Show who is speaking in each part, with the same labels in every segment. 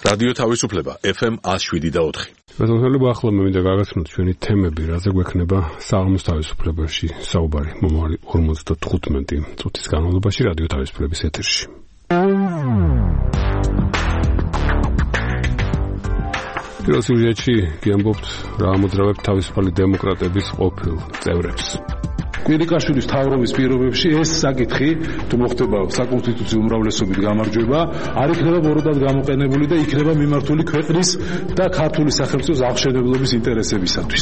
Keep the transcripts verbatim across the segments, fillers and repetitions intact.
Speaker 1: რადიო თავისუფლება ეფ ემ one oh seven და four.
Speaker 2: მოგესალმებით, ახლა მე მინდა გაგაცნოთ ჩვენი თემები, რაზე გვექნება საღამოს თავისუფლებაში საუბარი მომავალი ორმოცდათხუთმეტი წუთის განმავლობაში რადიო თავისუფლების ეთერში. პირველ სიუჟეტში გიამბობთ რა მოძრაობთ თავისუფალი დემოკრატების ყოფილ წევრებს.
Speaker 3: კვირიკაშვილის მთავრობის პირობებში ეს საკითხი თუ მოხდება საკონსტიტუციო უმრავლესობით გამარჯვება, არ იქნება ბოროტად გამოყენებული და იქნება მიმართული ქვეყნის და ქართული სახელმწიფოს აღშენებლობის ინტერესებისათვის.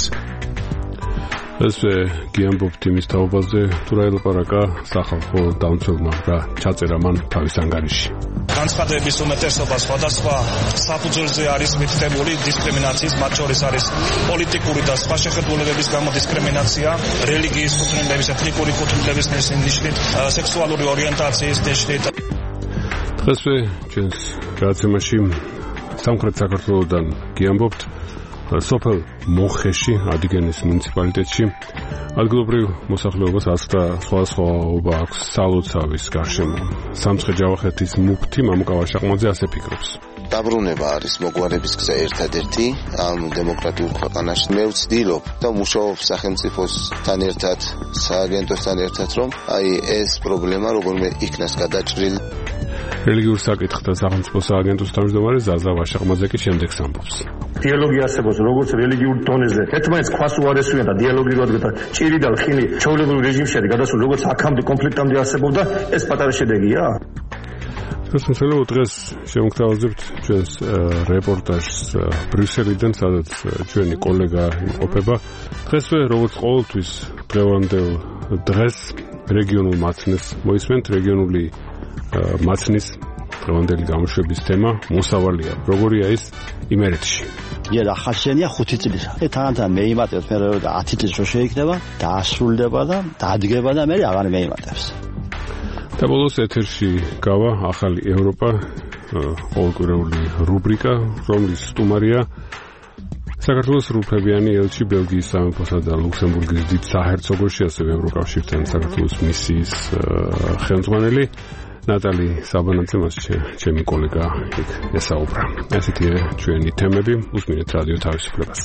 Speaker 2: ესე გიამბობთ იმის თაობაზე, თუ რა ელაპარაკა სახალხო დამცველმა რა ჩაწერა მან თავის ანგარიში.
Speaker 4: განცხადების უმეტესობა სხვადასხვა საფუძველზე არის მითითებული დისკრიმინაციის, მათ შორის არის პოლიტიკური და სხვა შეხედულებების გამო დისკრიმინაცია, რელიგიის კუთვნილების, ეთნიკური კუთვნილების ნიშნით, სექსუალური ორიენტაციის ნიშნით.
Speaker 2: დღესვე ჩვენს გადაცემაში სამხრეთ საქართველოსდან გიამბობთ სოფელ მოხეში, ადიგენის მუნიციპალიტეტში ადგილობრივ მოსახლეობას ასთა სხვადასხვაობა აქვს სალოცავის გარშემო. სამცხე-ჯავახეთის მუფთი მამუკა ვაშაყმაძე ასე ფიქრობს.
Speaker 5: დაბრუნება არის მოგვარების გზა ერთადერთი ამ დემოკრატიულ ქვეყანაში. მე ვცდილობ და მუშაობ სახელმწიფოსთან ერთად, სააგენტოსთან ერთად, რომ აი ეს პრობლემა როგორმე იქნას გადაჭრილი.
Speaker 2: რელიგიურ საკითხთა სახელმწიფო სააგენტოს თავმჯდომარე ზაზა ვაშაყმაძე კი შემდეგს ამბობს.
Speaker 6: დიალოგი არსებობს როგორც რელიგიურ დონეზე. ერთმანეთს ქვას უარესუიან და დიალოგი როადგა ჭირი და ლხინი ჩვეულებრივ რეჟიმში გადასულ როგორც აქამდე კონფლიქტამდე არსებობდა, ეს პატარა შედეგია?
Speaker 2: შესაძლოა დღეს შევმგთავაზებთ ჩვენს რეპორტაჟს ბრიუსელიდან, სადაც ჩვენი კოლეგა იმყოფება. დღესვე როგორც ყოველთვის დღევანდელ დღეს რეგიონულ მაცნეს მოისმენთ. რეგიონული მაცნის დღევანდელი გამოშვების თემა მოსავალია. როგორია ის იმერეთში?
Speaker 7: იარა ხაშენია ხუთი წლისა. თანათან მეიმატებს მე რომ ათი წლის რო შეიქნება, დაასრულდება და დადგება და მე აღარ მეიმატებს.
Speaker 2: და ბოლოს ეთერში გავა ახალი ევროპა, ყოველკვირეული რუბრიკა, რომლის სტუმარია საქართველოს რუფებიანი ელჩი ბელგიის სამეფოსა და ლუქსემბურგის დიდ საჰერცოგოში, ასევე ევროკავშირთან საქართველოს მისიის ხელმძღვანელი ნატალი საბანაძე, მას ჩემი კოლეგა იქ ესაუბრა. ასეთია ჩვენი თემები, უსმინეთ რადიო თავისუფლებას.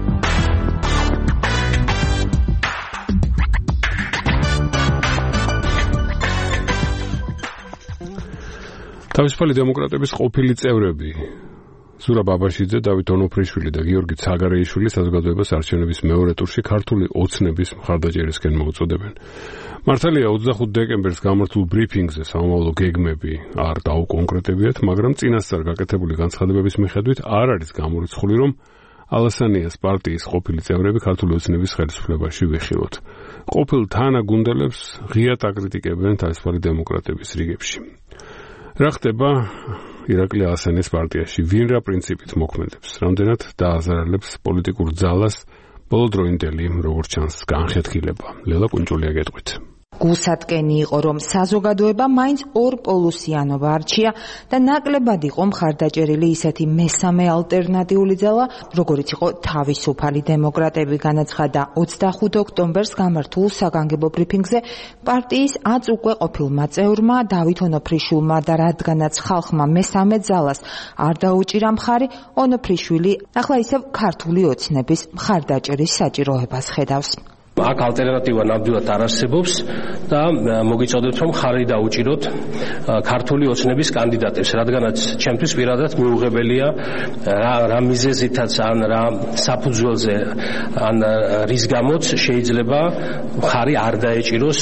Speaker 2: თავისუფალი დემოკრატების ყოფილი წევრები ზურაბ აბაშიძე, დავით ონოფრიშვილი და გიორგი ცაგარეიშვილი საზოგადოებას არჩევნების მეორე ტურში ქართული ოცნების მხარდაჭერისკენ მოუწოდებენ. მართალია ოცდახუთი დეკემბერს გამართულ ბრიფინგზე სამომავლო გეგმები არ დაუკონკრეტებიათ, მაგრამ წინასწარ გაკეთებული განცხადებების მიხედვით არ არის გამორიცხული, რომ ალასანიას პარტიის ყოფილი წევრები ქართული ოცნების ხელისუფლებაში ვეხილოთ. ყოფილ თანაგუნდელებს ღიად აკრიტიკებენ თავისუფალი დემოკრატების რიგებში. რა ხდება ირაკლი ალასანიას პარტიაში? ვინ რა პრინციპით მოქმედებს? რამდენად დააზარალებს პოლიტიკურ ძალას ბოლოდროინდელი, როგორც ჩანს, განხეთქილება? ლელა კუნჭულია გეტყვით.
Speaker 8: გულსატკენი იყო, რომ საზოგადოება მაინც ორპოლუსიანობა არჩია და ნაკლებად იყო მხარდაჭერილი ისეთი მესამე ალტერნატიული ძალა, როგორიც იყო თავისუფალი დემოკრატები. განაცხადა ოცდახუთი ოქტომბერს გამართულ საგანგებო ბრიფინგზე პარტიის ათ უკვე ყოფილმა წევრმა დავით ონოფრიშვილმა და რადგანაც ხალხმა მესამე ძალას არ დაუჭირა მხარი, ონოფრიშვილი ახლა ისევ ქართული ოცნების მხარდაჭერის საჭიროებას ხედავს.
Speaker 9: აქ ალტერნატივა ნამდვილად არ არსებობს და მოგიწოდებთ რომ ხარი დაუჭიროთ ქართული ოცნების კანდიდატებს, რადგანაც ჩემთვის პირადად მიუღებელია რა, რა მიზეზითაც ან რა საფუძველზე ან რის გამოც შეიძლება ხარი არ დაეჭიროს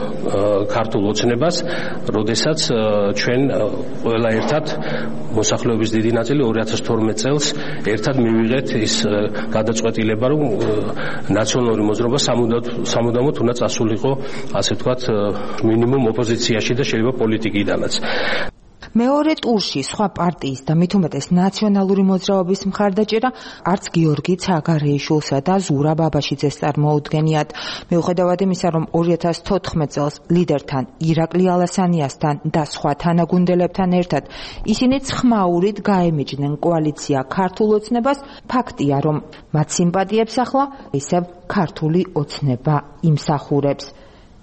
Speaker 9: ქართულ ოცნებას, როდესაც ჩვენ ყველა ერთად მოსახლეობის დიდი ნაწილი ორი ათას თორმეტ წელს ერთად მივიღეთ ის გადაწყვეტილება, რომ ნაციონალური მოძრაობა სამუდამოდ უნდა წასულიყო, ასე ვთქვათ, მინიმუმ ოპოზიციაში და შეიძლება პოლიტიკიდანაც.
Speaker 8: მეორე ტურში სხვა პარტიის და მით უმეტეს ნაციონალური მოძრაობის მხარდაჭერა არც გიორგი ცაგარეიშვილსა და ზურაბ აბაშიძეს წარმოუდგენიათ. მიუხედავად იმისა, რომ ორი ათას თოთხმეტ წელს ლიდერთან ირაკლი ალასანიასთან და სხვა თანაგუნდელებთან ერთად ისინი ცხმაურით გაემიჯნენ კოალიცია ქართულ ოცნებას, ფაქტია, რომ მათ სიმპათიებს ახლა ისევ ქართული ოცნება იმსახურებს.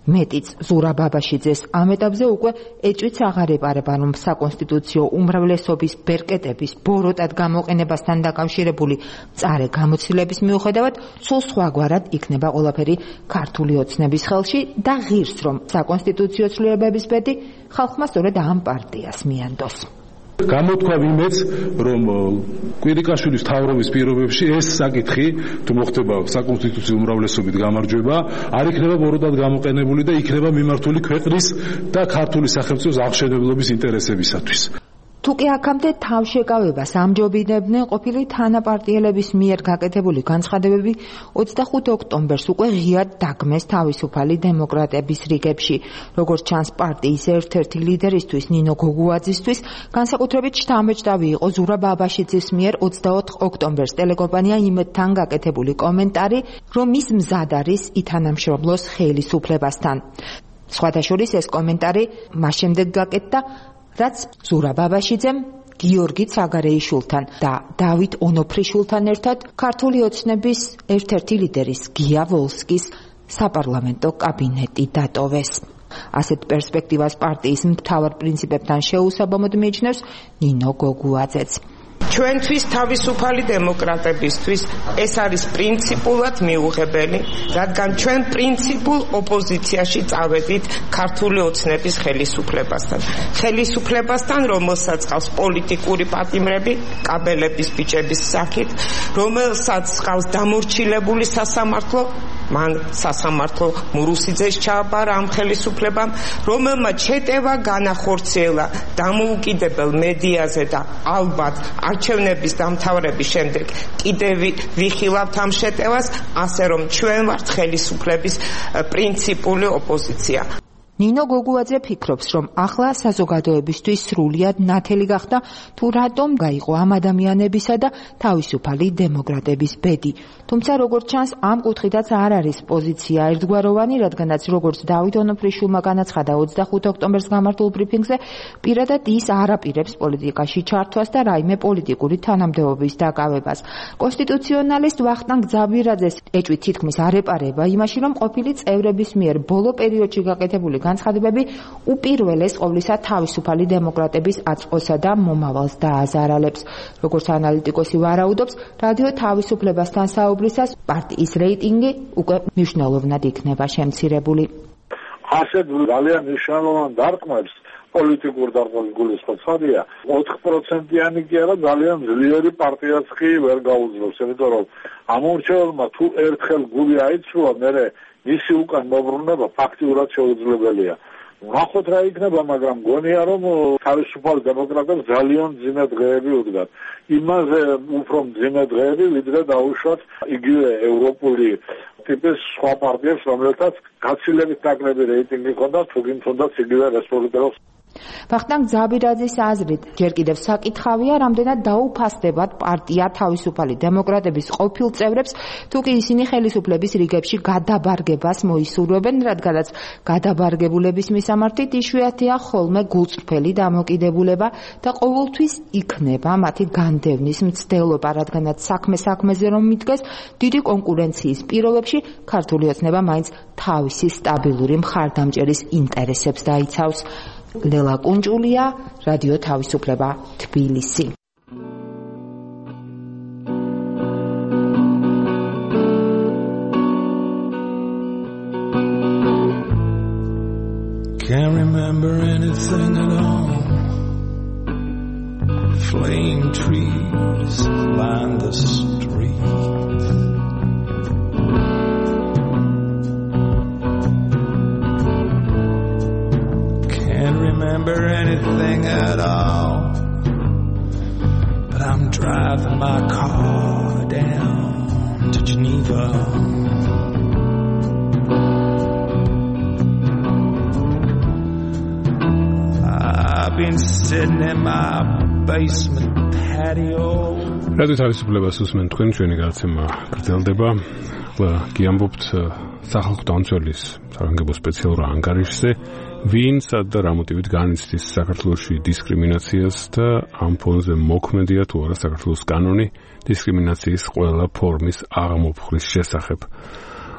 Speaker 8: მეტიც ზურა ბაბაშიძეს ამ ეტაპზე უკვე ეჭვიც აღარ ეპარება, რომ საკონსტიტუციო უმრავლესობის ბერკეტების ბოროტად გამოყენებასთან დაკავშირებული მწარე გამოცდილების მიუხედავად სულ სხვაგვარად იქნება ყველაფერი ქართული ოცნების ხელში და ღირს, რომ საკონსტიტუციო ცვლილებების ბედი ხალხმა სწორედ ამ პარტიას მიანდოს.
Speaker 3: გამოთქვა იმეც, რომ კვირიკაშვილის მთავრობის პირობებში ეს საკითხი, თუ მოხდება საკონსტიტუციო უმრავლესობით გამარჯვება, არ იქნება ბოროტად გამოყენებული და იქნება მიმართული ქვეყნის და ქართული სახელმწიფოს აღშენებლობის ინტერესებისათვის.
Speaker 8: თუკი აქამდე თავშეკავებას ამჯობინებდნენ ყოფილი თანაპარტიელების მიერ გაკეთებული განცხადებები ოცდახუთი ოქტომბერს უკვე ღიად დაგმეს თავისუფალი დემოკრატების რიგებში. როგორც ჩანს, პარტიის ერთ-ერთი ლიდერისთვის ნინო გოგუაძისთვის განსაკუთრებით შთამბეჭდავი იყო ზურა ბაბაშიძის მიერ ოცდაოთხ ოქტომბერს ტელეკომპანია იმედთან გაკეთებული კომენტარი, რომ ის მზად არის ითანამშრომლოს ხელისუფლებასთან. სხვადასხვა ეს კომენტარი მას შემდეგ გაკეთდა, რაც ზურა ბაბაშიძემ გიორგი ცაგარეიშვილთან და დავით ონოფრიშვილთან ერთად ქართული ოცნების ერთ-ერთი ლიდერის გია ვოლსკის საპარლამენტო კაბინეტი დატოვეს. ასეთ პერსპექტივას პარტიის მთავარ პრინციპებთან შეუსაბამოდ მიიჩნევს ნინო გოგუაძეც.
Speaker 10: ჩვენთვის თავისუფალი დემოკრატებისთვის ეს არის პრინციპულად მიუღებელი, რადგან ჩვენ პრინციპულ ოპოზიციაში წავედით ქართული ოცნების ხელისუფლებასთან. ხელისუფლებასთან, რომელსაც ყავს პოლიტიკური პატიმრები, კაბელების ბიჭების სახით, რომელსაც ყავს დამორჩილებული სასამართლო, მან სასამართლო მურუსიძეს ჩააბარა ამ ხელისუფლებამ, რომელმაც შეტევა განახორციელა დამოუკიდებელ მედიაზე და ალბათ არჩევნების დამთავრების შემდეგ კიდევ ვიხილავთ ამ შეტევას, ასე რომ ჩვენ ვართ ხელისუფლების პრინციპული ოპოზიცია.
Speaker 8: ნინო გოგუაძე ფიქრობს, რომ ახლა საზოგადოებისთვის სრულიად ნათელი გახდა თუ რატომ გაიყო ამ ადამიანებისა და თავისუფალი დემოკრატების ბედი. თუმცა როგორც ჩანს, ამ კუთხითაც არ არის პოზიცია ერთგვაროვანი, რადგანაც როგორც დავით ონოფრიშვილმა განაცხადა ოცდახუთი ოქტომბერს გამართულ ბრიფინგზე, პირადად ის არ აპირებს პოლიტიკაში ჩართვას და რაიმე პოლიტიკური თანამდებობის დაკავებას. კონსტიტუციონალისტ ვახტანგ ძაბირაძეს ეჭვი თითქმის არ ეპარება იმაში, რომ ყოფილი წევრების მიერ ბოლო პერიოდში გაკეთებული განცხადებები უპირველეს ყოვლისა თავისუფალი დემოკრატების აწყოსა და მომავალს დააზარალებს. როგორც ანალიტიკოსი ვარაუდობს, რადიო თავისუფლებასთან საუბრისას პარტიის რეიტინგი უკვე მნიშვნელოვნად იქნება შემცირებული.
Speaker 11: ასეთ ძალიან მნიშვნელოვან დარტყმებს პოლიტიკურ დარტყმებს გულისხმობია. ოთხ პროცენტიანი კი არა, ძალიან ძლიერი პარტიაც კი ვერ გაუძლებს, იმიტომ რომ ამორჩეულმა თუ ერთხელ გული აიცვალა, მერე მისი უკან მოbrunება ფაქტიურად შეუძლებელია. ნახოთ რა იქნება, მაგრამ გონია რომ თავისუფალ დემოკრატებს ძალიან ძიმე დღეები უდგათ. იმაზე უფრო ძიმე დღეები, ვიდრე დაუშვათ იგივე ევროპული ტიპის სხვა პარტიებს, რომელთაც გაცილებით ნაკლები რეიტინგი ჰქონდათ, თუ გინ თუნდაც იგივე რესპუბლიკელებს.
Speaker 8: ვახტანგ ძაბირაძის აზრით, ჯერ კიდევ საკითხავია, რამდენად დაუფასდებათ პარტია თავისუფალი დემოკრატების ყოფილ წევრებს, თუ კი ისინი ხელისუფლების რიგებში გადაბარგებას მოისურვებენ, რადგანაც გადაბარგებულების მისამართით იშვიათია ხოლმე გულწრფელი დამოკიდებულება და ყოველთვის იქნება მათი განდევნის მცდელობა, რადგანაც საქმე საქმეზე რომ მიდგეს, დიდი კონკურენციის პირობებში ქართული ოცნება მაინც თავისი სტაბილური მხარდამჭერის ინტერესებს დაიცავს. ლელა კუნჭულია, რადიო თავისუფლება, თბილისი.
Speaker 12: Can't remember anything at all. Flame trees line the street. Can't remember anything at all. But I'm driving my car down to Geneva. I've been sitting in my basement patio.
Speaker 2: რადიო თავისუფლებას უსმენ თქვენ, ჩვენი გადაცემა გრძელდება. კი ამბობთ სახალხო დამცველის სარანგებო სპეციალურ ანგარიშზე, ვინც და რა მოტივით განიცდის საქართველოში დისკრიმინაციას და ამ ფონზე მოქმედია თუ არა საქართველოს კანონი დისკრიმინაციის ყველა ფორმის აღმოფხვის შესახებ.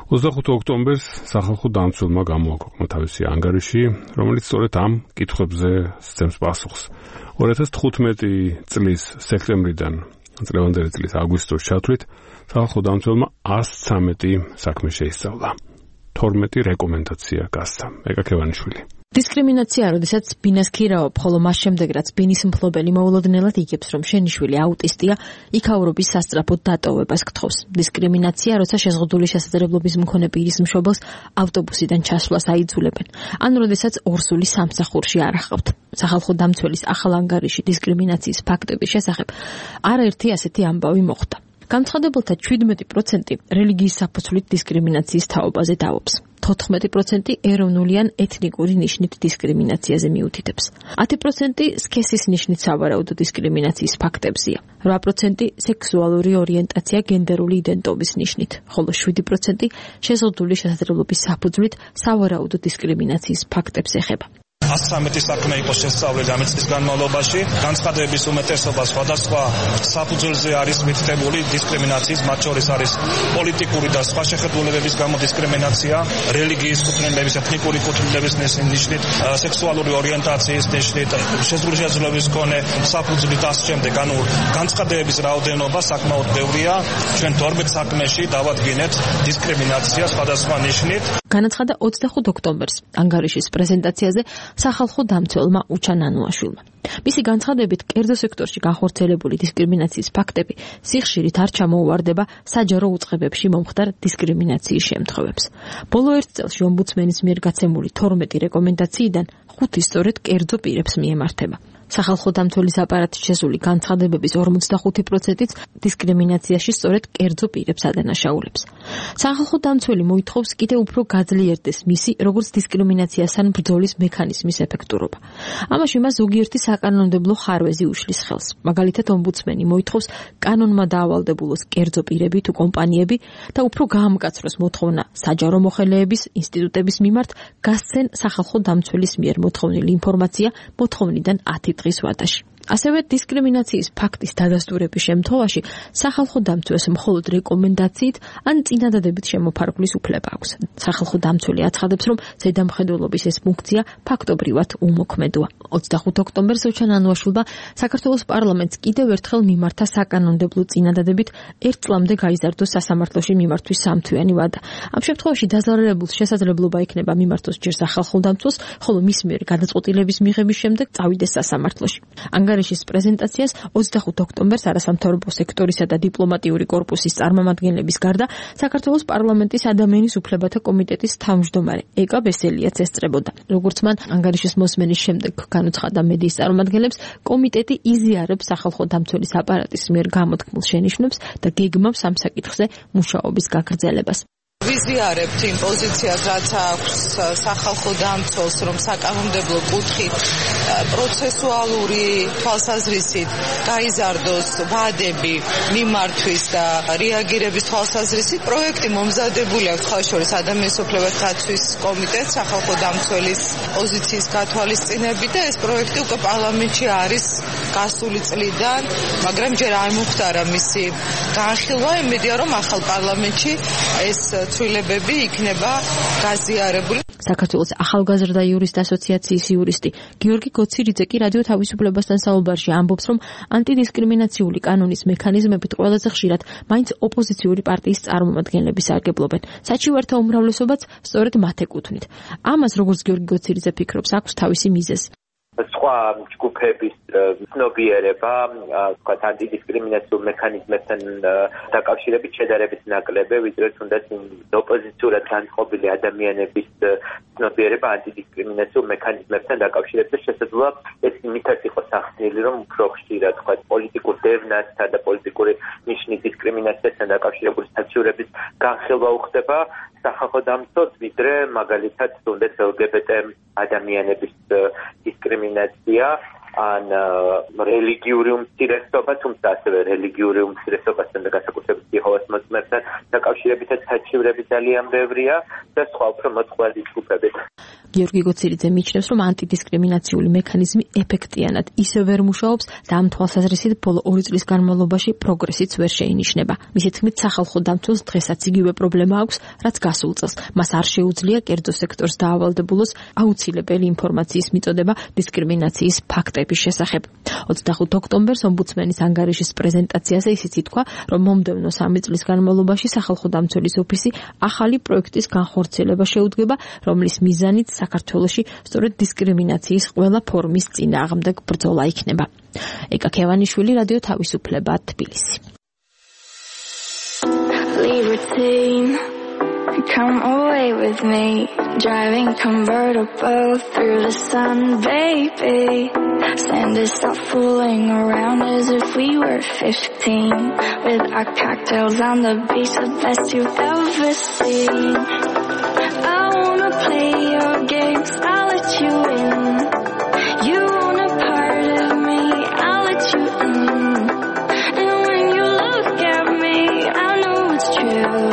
Speaker 2: ოცდახუთი ოქტომბერს სახალხო დამცველმა გამოაქვეყნა თავისი ანგარიში, რომელიც სწორედ ამ კითხვებზე სცემს პასუხს. ორი ათას თხუთმეტი წლის სექტემბრიდან წლევანდელი წლის აგვისტოს ჩათვლით სახალხო დამცველმა ათს ცამეტი საქმე შეისწავლა. თორმეტი რეკომენდაცია გასცა. ეკაკევანიშვილი.
Speaker 13: დისკრიმინაცია, როდესაც ბინას ქირავობ, ხოლო მას შემდეგ რაც ბინის მფლობელი მოულოდნელად იგებს, რომ შენი შვილი აუტისტია, იქაურობის სასწრაფოდ დატოვებას გთხოვს. დისკრიმინაცია, როცა შეზღუდული შესაძლებლობის მქონე პირის მშობელს ავტობუსიდან ჩასვლას აიძულებენ, ან როდესაც ორსული სამსახურში არ ახავთ. სახალხო დამცველის ახალ ანგარიში დისკრიმინაციის ფაქტების შესახებ არაერთი ასეთი ამბავი მოხვდა. განცხადებელთა შვიდმეტი პროცენტი რელიგიის საფუძვლით დისკრიმინაციის თაობაზე დავობს. თოთხმეტი პროცენტი ეროვნული ან ეთნიკური ნიშნით დისკრიმინაციაზე მიუთითებს. ათი პროცენტი სქესის ნიშნით სავარაუდო დისკრიმინაციის ფაქტებზია. რვა პროცენტი სექსუალური ორიენტაცია გენდერული იდენტობის ნიშნით, ხოლო შვიდი პროცენტი შეზღუდული შესაძლებლობის საფუძვლით სავარაუდო დისკრიმინაციის ფაქტებს ეხება.
Speaker 4: ათს ცამეტი საქმე იყო შესწავლილი ამ წლის განმავლობაში. განცხადებების უმეტესობა სხვადასხვა საფუძველზე არის მითითებული დისკრიმინაციის, მათ შორის არის პოლიტიკური და სხვა შეხედულებების გამო დისკრიმინაცია, რელიგიის კუთვნილების, ეთნიკური კუთვნილების ნიშნით, სექსუალური ორიენტაციის ნიშნით, შეზღუდული შესაძლებლობის მქონე საფუძვლით და ამ შემდეგ. ანუ განცხადებების რაოდენობა საკმაოდ ბევრია. ჩვენ თორმეტ საქმეში დავადგინეთ დისკრიმინაცია სხვადასხვა ნიშნით.
Speaker 13: განაცხადა ოცდახუთი ოქტომბერს ანგარიშის პრეზენტაციაზე სახალხო დამცველმა უჩან ანუაშვილმა. მისი განცხადებით, კერძო სექტორში განხორციელებული დისკრიმინაციის ფაქტები სიხშირით არ ჩამოუვარდება საჯარო უწყებებში მომხდარ დისკრიმინაციის შემთხვევებს. ბოლო ერთ წელში ომბუდსმენის მიერ გაცემული თორმეტი რეკომენდაციიდან ხუთი სწორედ კერძო პირებს მიემართება. სახალხო დამცველის აპარატის შესული განცხადებების ორმოცდახუთი პროცენტიც დისკრიმინაციაში სწორედ კერძო პირებს ადანაშაულებს. სახალხო დამცველი მოითხოვს კიდევ უფრო გაძლიერდეს მისი როგორც დისკრიმინაციასთან ბრძოლის მექანიზმის ეფექტურობა. ამაში მას ზოგიერთი საკანონმდებლო ხარვეზი უშლის ხელს. მაგალითად, ომბუდსმენი მოითხოვს კანონმა დაავალდებულოს კერძო პირები თუ კომპანიები და უფრო გაამკაცროს მოთხოვნა საჯარო მოხელეების ინსტიტუტების მიმართ გასცენ სახალხო დამცველის მიერ მოთხოვნილი ინფორმაცია მოთხოვნიდან ათი დღის ვადაში. ასევე დისკრიმინაციის ფაქტის დადასტურების შემთხვევაში სახალხო დამცველს მხოლოდ რეკომენდაციით ან წინადადებით შემოფარგლის უფლება აქვს. სახალხო დამცველი აცხადებს, რომ ზედამხედველობის ეს ფუნქცია ფაქტობრივად უმოქმედოა. ოცდახუთი ოქტომბერს უჩან ანუაშვილმა საქართველოს პარლამენტს კიდევ ერთხელ მიმართა საკანონმდებლო წინადადებით ერთ წლამდე გაიზარდოს სასამართლოში მიმართვის სამთვიანი ვადა. ამ შემთხვევაში დაზარალებულს შესაძლებლობა ექნება მიმართოს ჯერ სახალხო დამცველს, ხოლო მის მიერ გადაწყვეტილების მიღების შემდეგ წავიდეს სასამართლოში. ანგარიშის პრეზენტაციას ოცდახუთი ოქტომბერს არასამთავრობო სექტორისა და დიპლომატიური კორპუსის წარმომადგენლების გარდა საქართველოს პარლამენტის ადამიანის უფლებათა კომიტეტის თავმჯდომარე ეკა ბესელიაც ესწრებოდა. როგორც მან ანგარიშის მოსმენის შემდეგ განუცხადა მედიის წარმომადგენლებს, კომიტეტი იზიარებს სახალხო დამცველის აპარატის მიერ გამოთქმულ შენიშვნებს და გეგმავს ამ საკითხზე მუშაობის გაგრძელებას.
Speaker 14: ვიზიარებთ იმ პოზიციას, რაც აქვს სახალხო დამცველს, რომ საკანონმდებლო კუთხით პროცესუალური თვალსაზრისით გაიზარდოს ვადები მიმართვის და რეაგირების თვალსაზრისით. პროექტი მომზადებული აქვს ხალხის შორის ადამიანის უფლებათა დაცვის კომიტეტს სახალხო დამცველის პოზიციის გათვალისწინებით და ეს პროექტი უკვე პარლამენტში არის გასული წლიდან, მაგრამ ჯერ არ მომხდარა მისი განხილვა. იმედია, რომ ახალ პარლამენტში ეს ცვლილებები იქნება გაზიარებული.
Speaker 13: საქართველოს ახალგაზრდა იურისტ ასოციაციის იურისტი გიორგი გოცირიძე კი რადიო თავისუფლებასთან საუბარში ამბობს, რომ ანტიდისკრიმინაციული კანონის მექანიზმებით ყველაზე ხშირად მაინც ოპოზიციური პარტიის წარმომადგენლები სარგებლობენ. საჩივართა უმრავლესობაც სწორედ მათ ეკუთვნით. ამას, როგორც გიორგი გოცირიძე ფიქრობს, აქვს თავისი მიზეზი.
Speaker 15: სხვა ჯგუფების ცნობიერება, თქვა ანტიდისკრიმინაციულ მექანიზმებთან დაკავშირებით შედარებით ნაკლები, ვიდრე თუნდაც ოპოზიციურად განწყობილი ადამიანების ცნობიერება ანტიდისკრიმინაციულ მექანიზმებთან დაკავშირებით შესაძლოა ეს იმითაც იყოს ახსნილი, რომ უფრო ხშირად თქვა პოლიტიკურ დევნასთან და პოლიტიკური ნიშნის დისკრიმინაციასთან დაკავშირებული საჩივრების განხილვა უხდება სახალხო დამცველს, ვიდრე მაგალითად თუნდაც ელჯიბიტ ადამიანების დისკრიმინაცია ან რელიგიური უმცირესობა, თუმცა ასევე რელიგიური უმცირესობასთან და განსაკუთრებით იეჰოვას მოწმეებთან დაკავშირებითაც საჩივრები ძალიან ბევრია და სხვა უფრო მოწყვლადი ჯგუფები.
Speaker 13: გიორგი გოცირიძე მიიჩნევს, რომ ანტიდისკრიმინაციული მექანიზმი ეფექტიანად ისე ვერ მუშაობს და ამ თვალსაზრისით ბოლო ორი წლის განმავლობაში პროგრესიც ვერ შეინიშნება. მისი თქმით, სახალხო დამცველს დღესაც იგივე პრობლემა აქვს, რაც გასულ წელს. მას არ შეუძლია კერძო სექტორს დაავალდებულოს აუცილებელი ინფორმაციის მიწოდება დისკრიმინაციის ფაქტების შესახებ. ოცდახუთი ოქტომბერს ომბუდსმენის ანგარიშის პრეზენტაციაზე ისიც ითქვა, რომ მომდევნო სამი წლის განმავლობაში სახალხო დამცველის ოფისი ახალი პროექტის განხორციელება შეუდგება, რომლის მიზანით საქართველოში სწორედ დისკრიმინაციის ყველა ფორმის წინააღმდეგ ბრძოლა იქნება. ეკა ქევანიშვილი, რადიო თავისუფლება, თბილისი.
Speaker 16: Come away with me, driving convertible through the sun, baby. Sand is stop fooling around as if we were fifteen, with our cocktails on the beach, the best you've ever seen. I wanna play your games, I'll let you in. You want a part of me, I'll let you in. And when you look at me, I know it's true.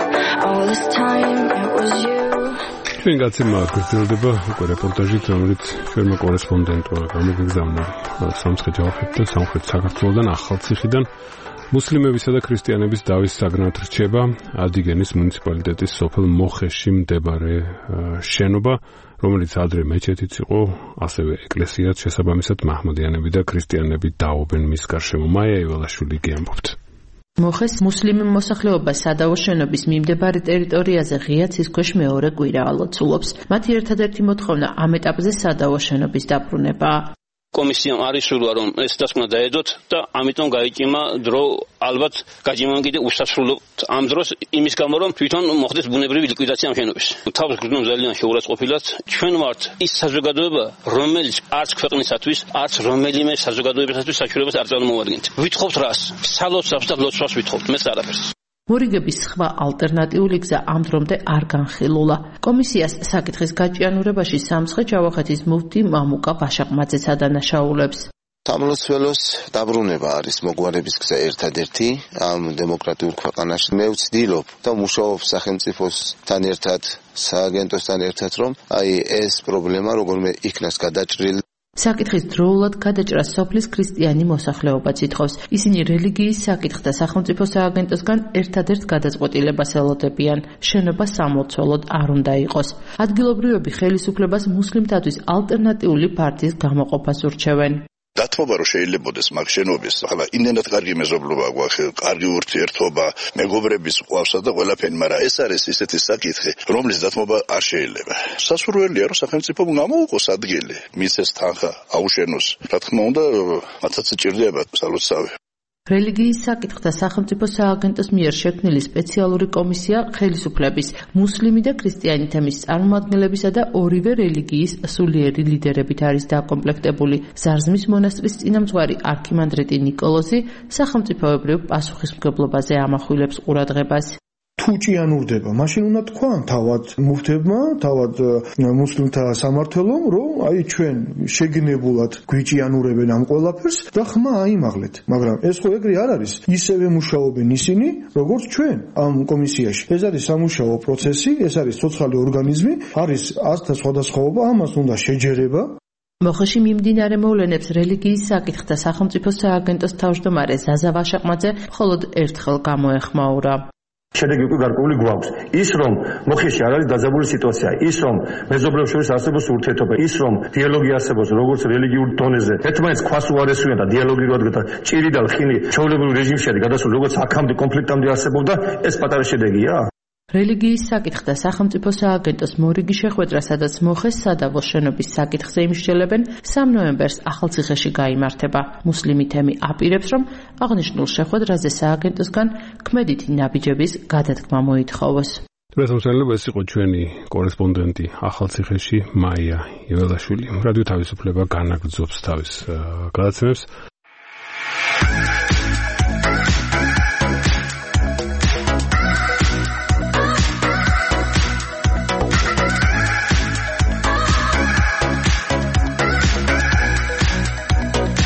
Speaker 16: All this time it was you.
Speaker 2: ჩვენ გაცემა გრძელდება უკვე რეპორტაჟით, რომელიც ჩვენმა კორესპონდენტმა გამოგიგზავნა სამცხე-ჯავახეთიდან, სამხრეთ საქართველოსთან, ახალციხიდან. მუსლიმებისა და ქრისტიანების დავის საგნად რჩება ადიგენის მუნიციპალიტეტის სოფელ მოხეში მდებარე შენობა, რომელიც ადრე მეჩეთიც იყო, ასევე ეკლესიაც. შესაბამისად მაჰმადიანები და ქრისტიანები დაობენ მის გარშემო. მაია ივალაშვილი კი ამბობთ.
Speaker 17: მოხეს მუსლიმი მოსახლეობა სადავო შენობის მიმდებარე ტერიტორიაზე ღია ცის ქვეშ მეორე კვირა ალოცულობს. მათი ერთადერთი მოთხოვნა ამ ეტაპზე სადავო შენობის დაბრუნება.
Speaker 18: კომისიამ არისურვა რომ ეს დასკვნა დაედოთ და ამიტომ გაიჭიმა დრო ალბათ გაჭიმონ კიდე უსასრულოდ ამ დროს იმის გამო რომ თვითონ მოხდეს ბუნებრივი ლიკვიდაცია ამ შენობის. თავს გრძნობს ძალიან შეურაცხყოფილად. ჩვენ ვართ ის საზოგადოება, რომელიც არც ქვეყნისათვის, არც რომელიმე საზოგადოებისათვის საჩუქრებას არ წარმოადგენთ. ვითხოვთ რას? სალოცავს და ლოცვას ვითხოვთ, მეც არაფერს.
Speaker 17: მორიგების სხვა ალტერნატიული გზა ამ დრომდე არ განხილულა. კომისიას საკითხის გაჭიანურებაში სამცხე-ჯავახეთის მუფტი მამუკა ვაშაყმაძეც ადანაშაულებს.
Speaker 5: სამლოცველოს დაბრუნება არის მოგვარების გზა ერთადერთი ამ დემოკრატიულ ქვეყანაში. მე ვცდილობ და მუშაობ სახელმწიფოსთან ერთად, სააგენტოსთან ერთად, რომ აი ეს პრობლემა როგორმე იქნას გადაჭრილი.
Speaker 17: საკითხის დროულად გადაჭრას სოფლის ქრისტიანი მოსახლეობაც ითხოვს. ისინი რელიგიის საკითხთა სახელმწიფო სააგენტოსგან ერთადერთ გადაწყვეტილებას ელოდებიან. შენობა სამლოცველოდ არ უნდა იყოს. ადგილობრივები ხელისუფლებას მუსლიმთათვის ალტერნატიული პარტიის გამოყოფას ურჩევენ.
Speaker 19: დათმობა რომ შეიძლებაოდეს მაგ შენობის, ახლა იმდენად კარგი მეზობლობა გვაქვს, კარგი ურთიერთობა, მეგობრების ყვავსა და ყველაფერი, მაგრამ ეს არის ისეთი საკითხი, რომლის დათმობა არ შეიძლება. სასურველია რომ სახელმწიფომ გამოუყოს ადგილი, მისცეს თანხა, აუშენოს. რა თქმა უნდა, მათაც ჭირდება სალოცავი.
Speaker 17: რელიგიის საკითხთა სახელმწიფო სააგენტოს მიერ შექმნილი სპეციალური კომისია ხელისუფლების, მუსლიმი და ქრისტიანი თემის წარმომადგენლებისა და ორივე რელიგიის სულიერი ლიდერებით არის დაკომპლექტებული. ზარზმის მონასტრის წინამძღვარი არქიმანდრიტი ნიკოლოზი სახელმწიფოებრივ პასუხისმგებლობაზე ამახვილებს ყურადღებას.
Speaker 20: თუ ჭიანურდება, მაშინ უნდა თქვან თავად მუფტებმა, თავად მუსლიმთა სამმართველომ, რომ აი ჩვენ შეგნებულად გვიჭიანურებენ ამ ყველაფერს და ხმა აიმაღლეთ. მაგრამ ეს ხო ეგრე არ არის. ისევე მუშაობენ ისინი, როგორც ჩვენ ამ კომისიაში. ეს არის სამუშაო პროცესი, ეს არის ცოცხალი ორგანიზმი, არის ასთა სხვადასხვაობა, ამას უნდა შეჯერება.
Speaker 17: მოხეში მიმდინარე მოვლენებს რელიგიის საკითხთა სახელმწიფო სააგენტოს თავმჯდომარე ზაზა ვაშაყმაძე მხოლოდ ერთხელ გამოეხმაურა.
Speaker 6: შედეგი უკვე გარკვეული გვაქვს. ის რომ მოხეში არ არის დაძაბული სიტუაცია, ის რომ მეზობლებს შორის არსებობს ურთიერთობა, ის რომ დიალოგი არსებობს როგორც რელიგიურ დონეზე, ერთმანეთს ქვას უარესუიან და დიალოგი რო ადგა ჭირი და ლხინი ჩვეულებრივ რეჟიმში გადასული როგორც აქამდე კონფლიქტამდე არსებობდა, ეს პატარა შედეგია.
Speaker 17: რელიგიის საკითხთა სახელმწიფო სააგენტოს მორიგი შეხვედრა, სადაც მოხეს სადავო შენობის საკითხზე იმსჯელებენ, სამი ნოემბერს ახალციხეში გაიმართება. მუსლიმი თემი აპირებს, რომ აღნიშნულ შეხვედრაზე სააგენტოსგან ქმედითი ნაბიჯების გადადგმა მოითხოვოს.
Speaker 2: დღესასწაულები ეს იყო ჩვენი კორესპონდენტი ახალციხეში მაია იველაშვილი. რადიო თავისუფლება განაგრძობს თავის გადაცემებს.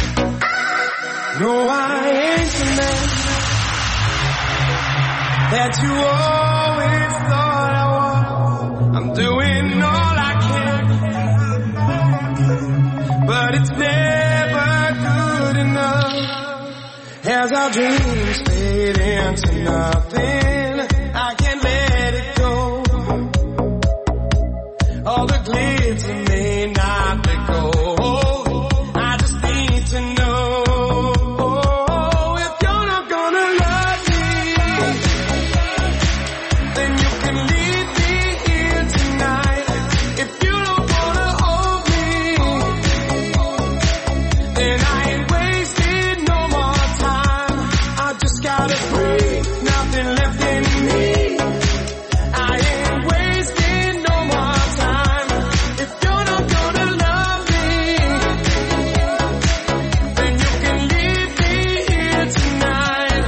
Speaker 12: No, I ain't the man that you always thought I was. I'm doing all I can, but it's never good enough. As our dreams fade into nothing, I can't let it go. All the glitter may not be gold. I just need to know if you're not gonna love me, then you can leave me here tonight. If you don't wanna hold me, then I ain't wasting no more time. I just gotta breathe, nothing left in me. I ain't wasting no more time. If you're not gonna love me, then you can leave me here tonight.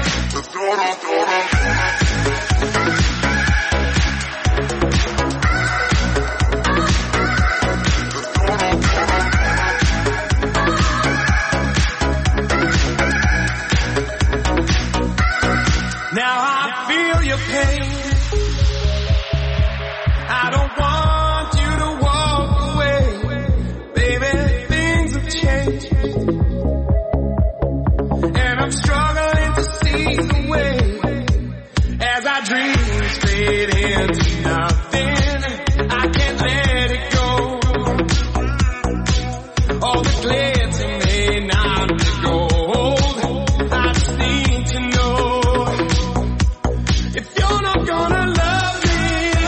Speaker 12: Now I feel your pain. I don't want you to walk away. Baby, things have changed, and I'm struggling to see the way. As our dreams fade into nothing, I can't let it go. All the glitter may not be gold. I just need to know if you're not gonna love me,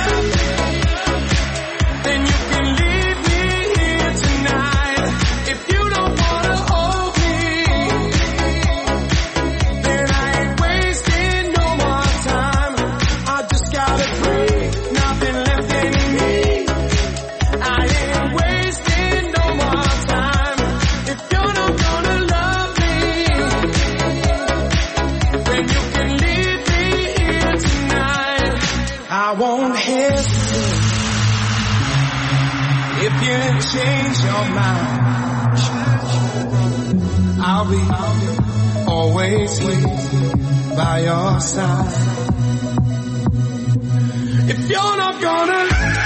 Speaker 12: then you can leave me here tonight. If you don't wanna hold me, then I ain't wasting no more time. I just gotta breathe, nothing left in me. I ain't wasting no more time. If you're not gonna love me, then you can leave me here tonight. I won't hesitate if you change your mind. I'll be always here by your side. If you're not gonna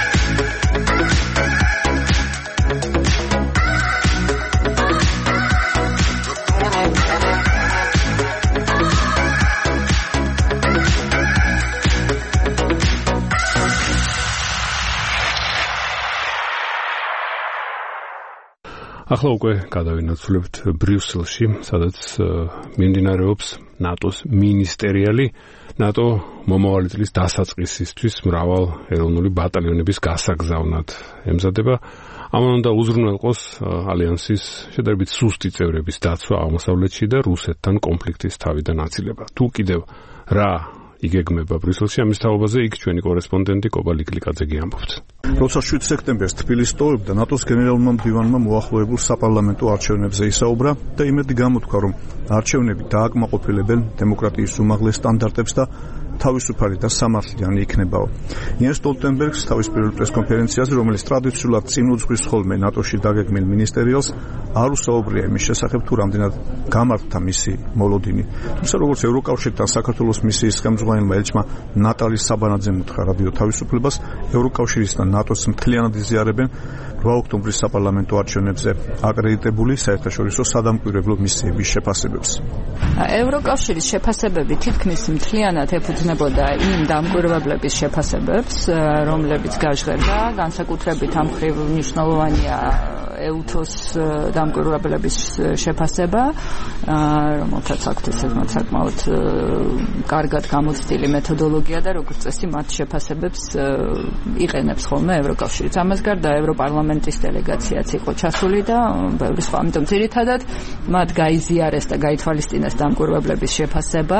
Speaker 2: ახლა უკვე გადავინაცვლებთ ბრიუსელში, სადაც მიმდინარეობს ნატოს მინისტერიალი ნატო მომავალი წლის დასაწყისისთვის მრავალ ეროვნული ბატალიონების გასაგზავნად ემზადება. ამან უნდა უზრუნველყოს ალიანსის შედარებით სუსტი წევრების დაცვა აღმოსავლეთში და რუსეთთან კონფლიქტის თავიდან აცილება. თუ კიდევ რა იგეგმება ბრიუსელში, ამის თაობაზე იქ ჩვენი კორესპონდენტი კობა ლიკლიკაძე ამბობს.
Speaker 21: როცა შვიდ სექტემბერს თბილისს ტოვებდა, ნატოს გენერალურმა მდივანმა მოახლოებულ საპარლამენტო არჩევნებზე ისაუბრა და იმედი გამოთქვა, რომ არჩევნები დააკმაყოფილებენ დემოკრატიის უმაღლეს სტანდარტებს და თავისუფალი და სამართლიანი იქნებაო. იენს სტოლტენბერგს თავის პირველ პრესკონფერენციაზე, რომელიც ტრადიციულად წინ უძღვის ხოლმე ნატოში დაგეგმილ მინისტერიალს, არ უსაუბრია იმის შესახებ, თუ რამდენად გამართთა მისი მოლოდინი. თუმცა როგორც ევროკავშირთან საქართველოს მისიის ხელმძღვანელმა ელჩმა ნატალი საბანაძემ უთხრა რადიო თავისუფლებას, ევროკავშირის და ნატოს მთლიანად იზიარებენ რვა ოქტომბრის საპარლამენტო არჩევნებზე აკრედიტებული საერთაშორისო სადამკვირვებლო მისიების შეფასებებს.
Speaker 22: ევროკავშირის შეფასებები თითქმის მთლიანად ეფუძნებოდა იმ დამკვირვებლების შეფასებებს, რომლებიც გაჟღერდა, განსაკუთრებით ამ მხრივ მნიშვნელოვანია ეუთოს დამკვირვებლების შეფასება, რომელთაც აქვთ ესეთ საკმაოდ კარგად გამოცდილი მეთოდოლოგია და როგორც წესი მათ შეფასებებს იყენებს ხოლმე ევროკავშირიც. ამას გარდა ევროპარლამენტის დელეგაციაც იყო ჩასული და ბევრი სხვა, ამიტომ ძირითადად მათ გაიზიარეს და გაითვალისწინეს დამკვირვებლების შეფასება,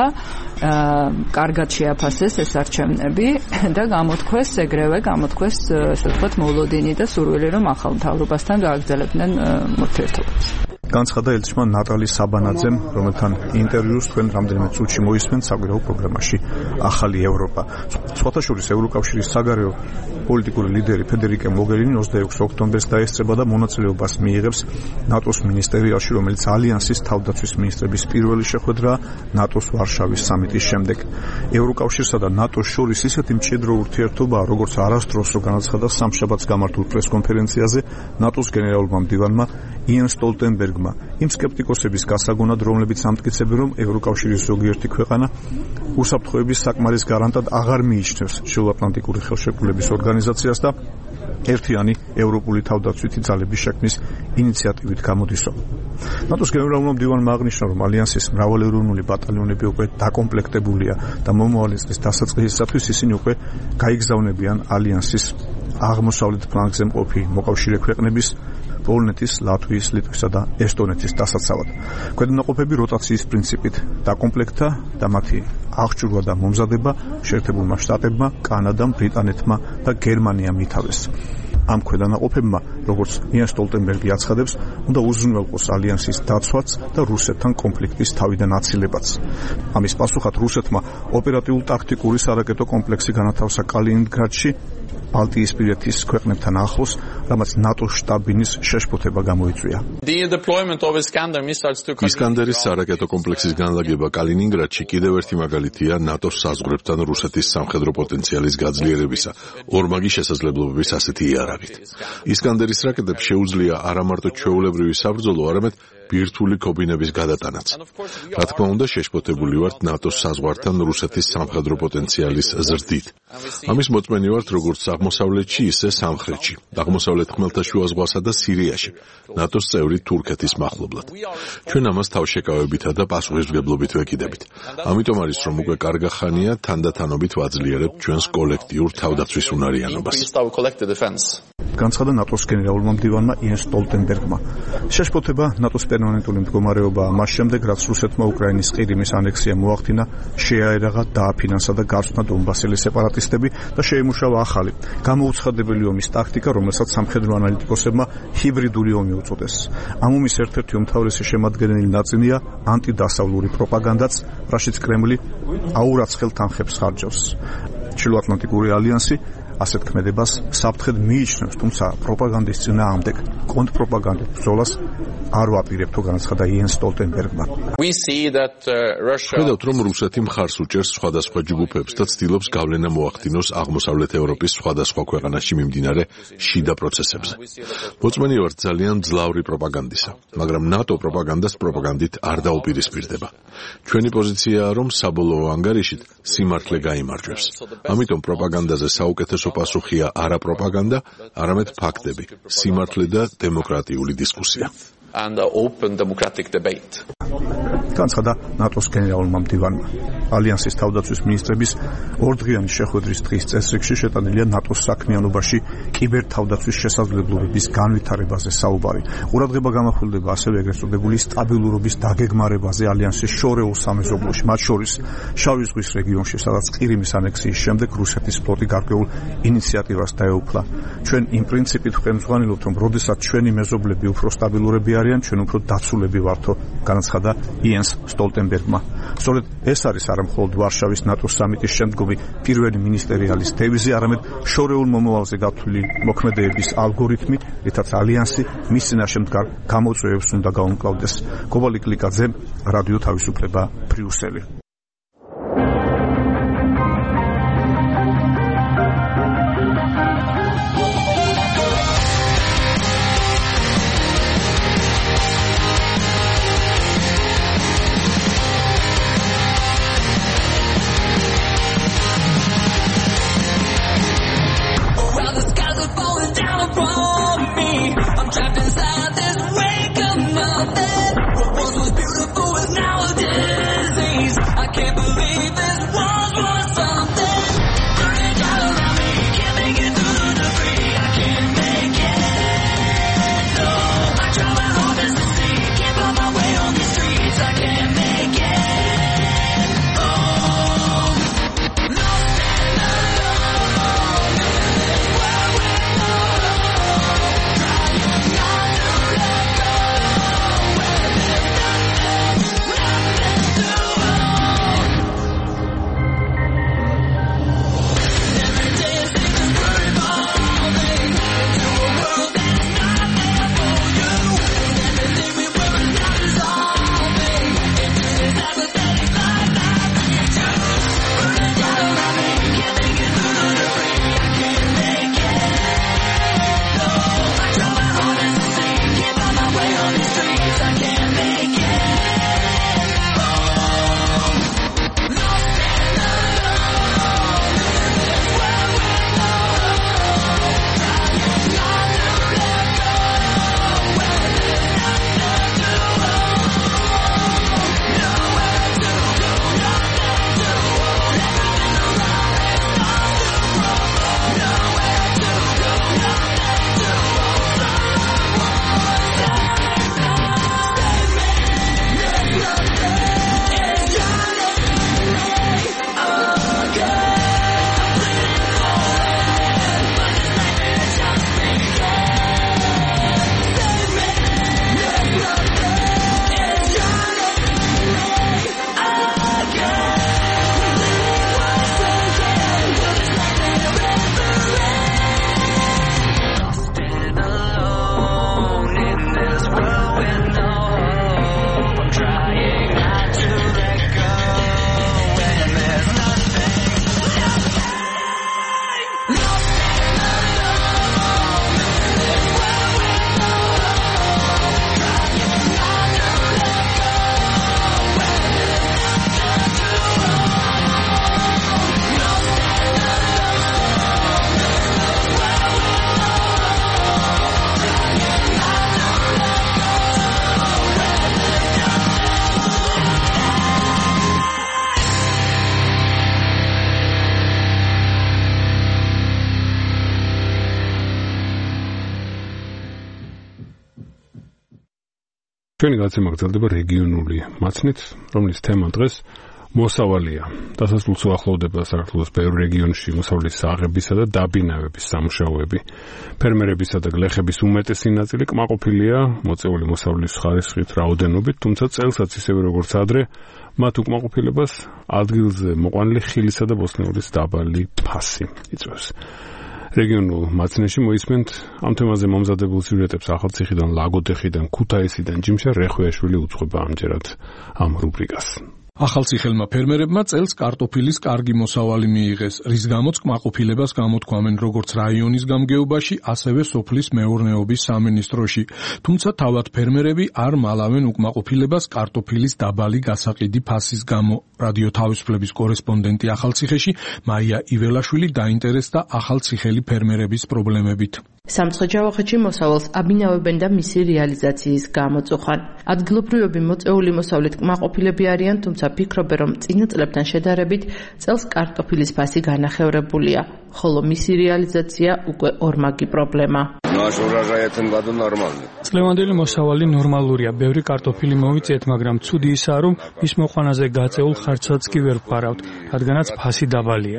Speaker 22: კარგად შეაფასეს ეს არჩევნები და გამოთქვეს ეგრევე გამოთქვეს ესე ვთქვათ მოლოდინი და სურვილი, რომ ახალ მთავრობასთან გააგრძელებდნენ ურთიერთობებს.
Speaker 21: განცხადა ელჩმა ნატალი საბანაძემ, რომელთან ინტერვიუს თქვენ რამდენიმე წუთში მოისმენთ საკვირაო პროგრამაში ახალი ევროპა. სხვათა შორის ევროკავშირის საგარეო პოლიტიკური ლიდერი ფედერიკა მოგერინი ოცდაექვსი ოქტომბერს დაესწრება და მონაწილეობას მიიღებს ნატოს მინისტერიაში, რომელიც ალიანსის თავდაცვის მინისტრების პირველი შეხვედრაა ნატოს ვარშავის სამიტის შემდეგ. ევროკავშირსა და ნატოს შორის ისეთი მჭიდრო ურთიერთობაა, როგორც არასდროსო განაცხადა სამშაბათს გამართულ პრესკონფერენციაზე ნატოს გენერალურმა მდივანმა იენ სტოლტენბერგმა, იმ სკეპტიკოსების გასაგონად, რომლებიც ამტკიცებენ, რომ ევროკავშირის ზოგიერთი ქვეყანა უსაფრთხოების საკმარის გარანტად აღარ მიიჩნევს ჩრდილოატლანტიკური ხელშეკრულების ორგანიზაციას და ერთიანი ევროპული თავდაცვითი ძალების შექმნის ინიციატივით გამოდისო. ნატოს გენერალურმა მდივანმა აღნიშნა, რომ ალიანსის მრავალეროვნული ბატალიონები უკვე დაკომპლექტებულია და მომავალი წლის დასაწყისისათვის ისინი უკვე გაიგზავნებიან ალიანსის აღმოსავლეთ ფლანგზე მყოფი მოკავშირე ქვეყნების პოლონეთის, ლატვიის, ლიტვისა და ესტონეთის დასაცავად. ქვედანაყოფები როტაციის პრინციპით დაკომპლექტდა და მათი აღჭურვა და მომზადება შეერთებულმა შტატებმა, კანადამ, ბრიტანეთმა და გერმანიამ ითავეს. ამ ქვედანაყოფებმა, როგორც იენ სტოლტენბერგი აცხადებს, უნდა უზრუნველყოს ალიანსის დაცვაც და რუსეთთან კონფლიქტის თავიდან აცილებაც. ამის პასუხად რუსეთმა ოპერატიულ-ტაქტიკური სარაკეტო კომპლექსი განათავსა კალინინგრადში, ბალტიისპირეთის ქვეყნებთან ახლოს, რამაც ნატოს შტაბ-ბინის შეშფოთება გამოიწვია.
Speaker 1: ისკანდერის სარაკეტო კომპლექსის განლაგება კალინინგრადში კიდევ ერთი მაგალითია ნატოს საზღვრებთან რუსეთის სამხედრო პოტენციალის გაძლიერებისა, ორმაგი შესაძლებლობების ასეთი იარაღით. ისკანდერის რაკეტებს შეუძლია არა მარტო ჩვეულებრივი საბრძოლო, არამედ ბირთვული კობინების გადატანაც. რა თქმა უნდა, შეშფოთებული ვართ ნატოს საზღვართან რუსეთის სამხედრო პოტენციალის ზრდით. ამის მოწმენი ვართ როგორც აღმოსავლეთში, ისე სამხრეთში, აღმოსავლეთ ხმელთაშუა ზღვასა და სირიაში, ნატოს წევრი თურქეთის მახლობლად. ჩვენ ამას თავშეკავებითა და პასუხისმგებლობით ვეკიდებით. ამიტომ არის, რომ უკვე კარგა ხანია თანდათანობით ვაძლიერებთ ჩვენს კოლექტიურ თავდაცვის უნარიანობას.
Speaker 21: განცხადა ნატოს გენერალურმა მდივანმა იენ სტოლტენბერგმა. შეშფოთება ნატოს პერმანენტული მდგომარეობაა მას შემდეგ, რაც რუსეთმა უკრაინის ყირიმის ანექსია მოახდინა, შეაერაღა, დააფინანსა და გარსნა დონბასელი სეპარატისტები და შეიმუშავა ახალი, გამოუცხადებელი ომის ტაქტიკა, რომელსაც სამხედრო ანალიტიკოსებმა ჰიბრიდული ომი უწოდეს. ამ ომის ერთ-ერთი უმთავრესი შემადგენელი ნაწილია ანტიდასავლური პროპაგანდაც, რაშიც კრემლი აურაცხელ თანხებს ხარჯავს. ჩრდილოატლანტიკური ალიანსი ასეთ ქმედებას საფრთხედ მიიჩნევს, თუმცა პროპაგანდის წინააღმდეგ კონტრპროპაგანდით ბრძოლას არ ვაპირებთო, განაცხადა იენ სტოლტენბერგმა.
Speaker 1: ხედავთ, რომ რუსეთი მხარს უჭერს სხვადასხვა ჯგუფებს და ცდილობს გავლენა მოახდინოს აღმოსავლეთ ევროპის სხვადასხვა ქვეყანაში მიმდინარე შიდა პროცესებზე. მოწმენი ვართ ძალიან მძლავრი პროპაგანდისა, მაგრამ ნატო პროპაგანდას პროპაგანდით არ დაუპირისპირდება. ჩვენი პოზიციაა, რომ საბოლოო ანგარიშით სიმართლე გაიმარჯვებს. ამიტომ პროპაგანდაზე საუკეთესო პასუხია არა პროპაგანდა, არამედ ფაქტები, სიმართლე და დემოკრატიული დისკუსია.
Speaker 7: and open democratic debate.
Speaker 21: განცხადა ნატოს გენერალურმა მდივანმა. ალიანსის თავდაცვის მინისტრების ორდღიანი შეხვედრის დღის წესრიგში შეტანილია ნატოს საქმიანობაში კიბერთავდაცვის შესაძლებლობების განვითარებაზე საუბარი. ყურადღება გამახვილდება ასევე ეგრეთ წოდებული სტაბილურობის დაგეგმარებაზე ალიანსის შორეულ სამეზობლოში, მათ შორის შავი ზღვის რეგიონში, სადაც ყირიმის ანექსიის შემდეგ რუსეთის ფლოტი გარკვეულ ინიციატივას დაეუფლა. ჩვენ იმ პრინციპით ვხელმძღვანელობთ, რომ როდესაც ჩვენი მეზობლები უფრო სტაბილურები არიან, ჩვენ უფრო დაცულები ვართო, განაცხადა იენს სტოლტენბერგმა. სწორედ ეს არის არა მხოლოდ ვარშავის ნატოს სამიტის შემდგომი პირველი მინისტერიალის დევიზი, არამედ შორეულ მომავალზე გათვლილი მოქმედებების ალგორითმი, რითაც ალიანსი მის წინაშე მდგარ გამოწვევებს უნდა გაუმკლავდეს. გობალი კლიკაძე, რადიო თავისუფლება, ბრიუსელი.
Speaker 12: I
Speaker 2: ჩვენი გაცემა გრძელდება რეგიონული მაცნით, რომლის თემა დღეს მოსავალია. დასასრულს უახლოვდება საქართველოს ბევრ რეგიონში მოსავლის აღებისა და დაბინავების სამუშაოები. ფერმერებისა და გლეხების უმეტესი ნაწილი კმაყოფილია მოწეული მოსავლის ხარისხით რაოდენობით, თუმცა წელსაც ისევე როგორც ადრე, მათ უკმაყოფილებას ადგილზე მოყვანილი ხილისა და ბოსტნეულის დაბალი ფასი იწვევს. რეგიონულ მაცნეში მოისმენთ ამ თემაზე მომზადებულ სიუჟეტებს ახალციხიდან, ლაგოდეხიდან, ქუთაისიდან ჯიმშა რეხვეაშვილი უძღვება ამჯერად ამ რუბრიკას.
Speaker 3: ახალციხელმა ფერმერებმა წელს კარტოფილის კარგი მოსავალი მიიღეს, რის გამოც კმაყოფილებას გამოთქვამენ როგორც რაიონის გამგეობაში, ასევე სოფლის მეურნეობის სამინისტროში. თუმცა თავად ფერმერები არ მალავენ უკმაყოფილებას კარტოფილის დაბალი გასაყიდი ფასის გამო. რადიო თავისუფლების კორესპონდენტი ახალციხეში მაია იველაშვილი დაინტერესდა ახალციხელი ფერმერების პრობლემებით.
Speaker 17: სამცხე-ჯავახეთში მოსავალს აბინავებენ და მისი რეალიზაციის გამოწუხან. ადგილობრივები მოწეული მოსავლით კმაყოფილები არიან, თუმცა ფიქრობენ, რომ წინა წლებთან შედარებით წელს კარტოფილის ფასი განახევრებულია, ხოლო მისი რეალიზაცია უკვე ორმაგი პრობლემა.
Speaker 9: წლევანდელი მოსავალი ნორმალურია, ბევრი კარტოფილი მოვიწიეთ, მაგრამ ცუდი ისაა, რომ ის მოყვანაზე გაწეულ ხარცსაც კი ვერ ვფარავთ, რადგანაც ფასი დაბალია.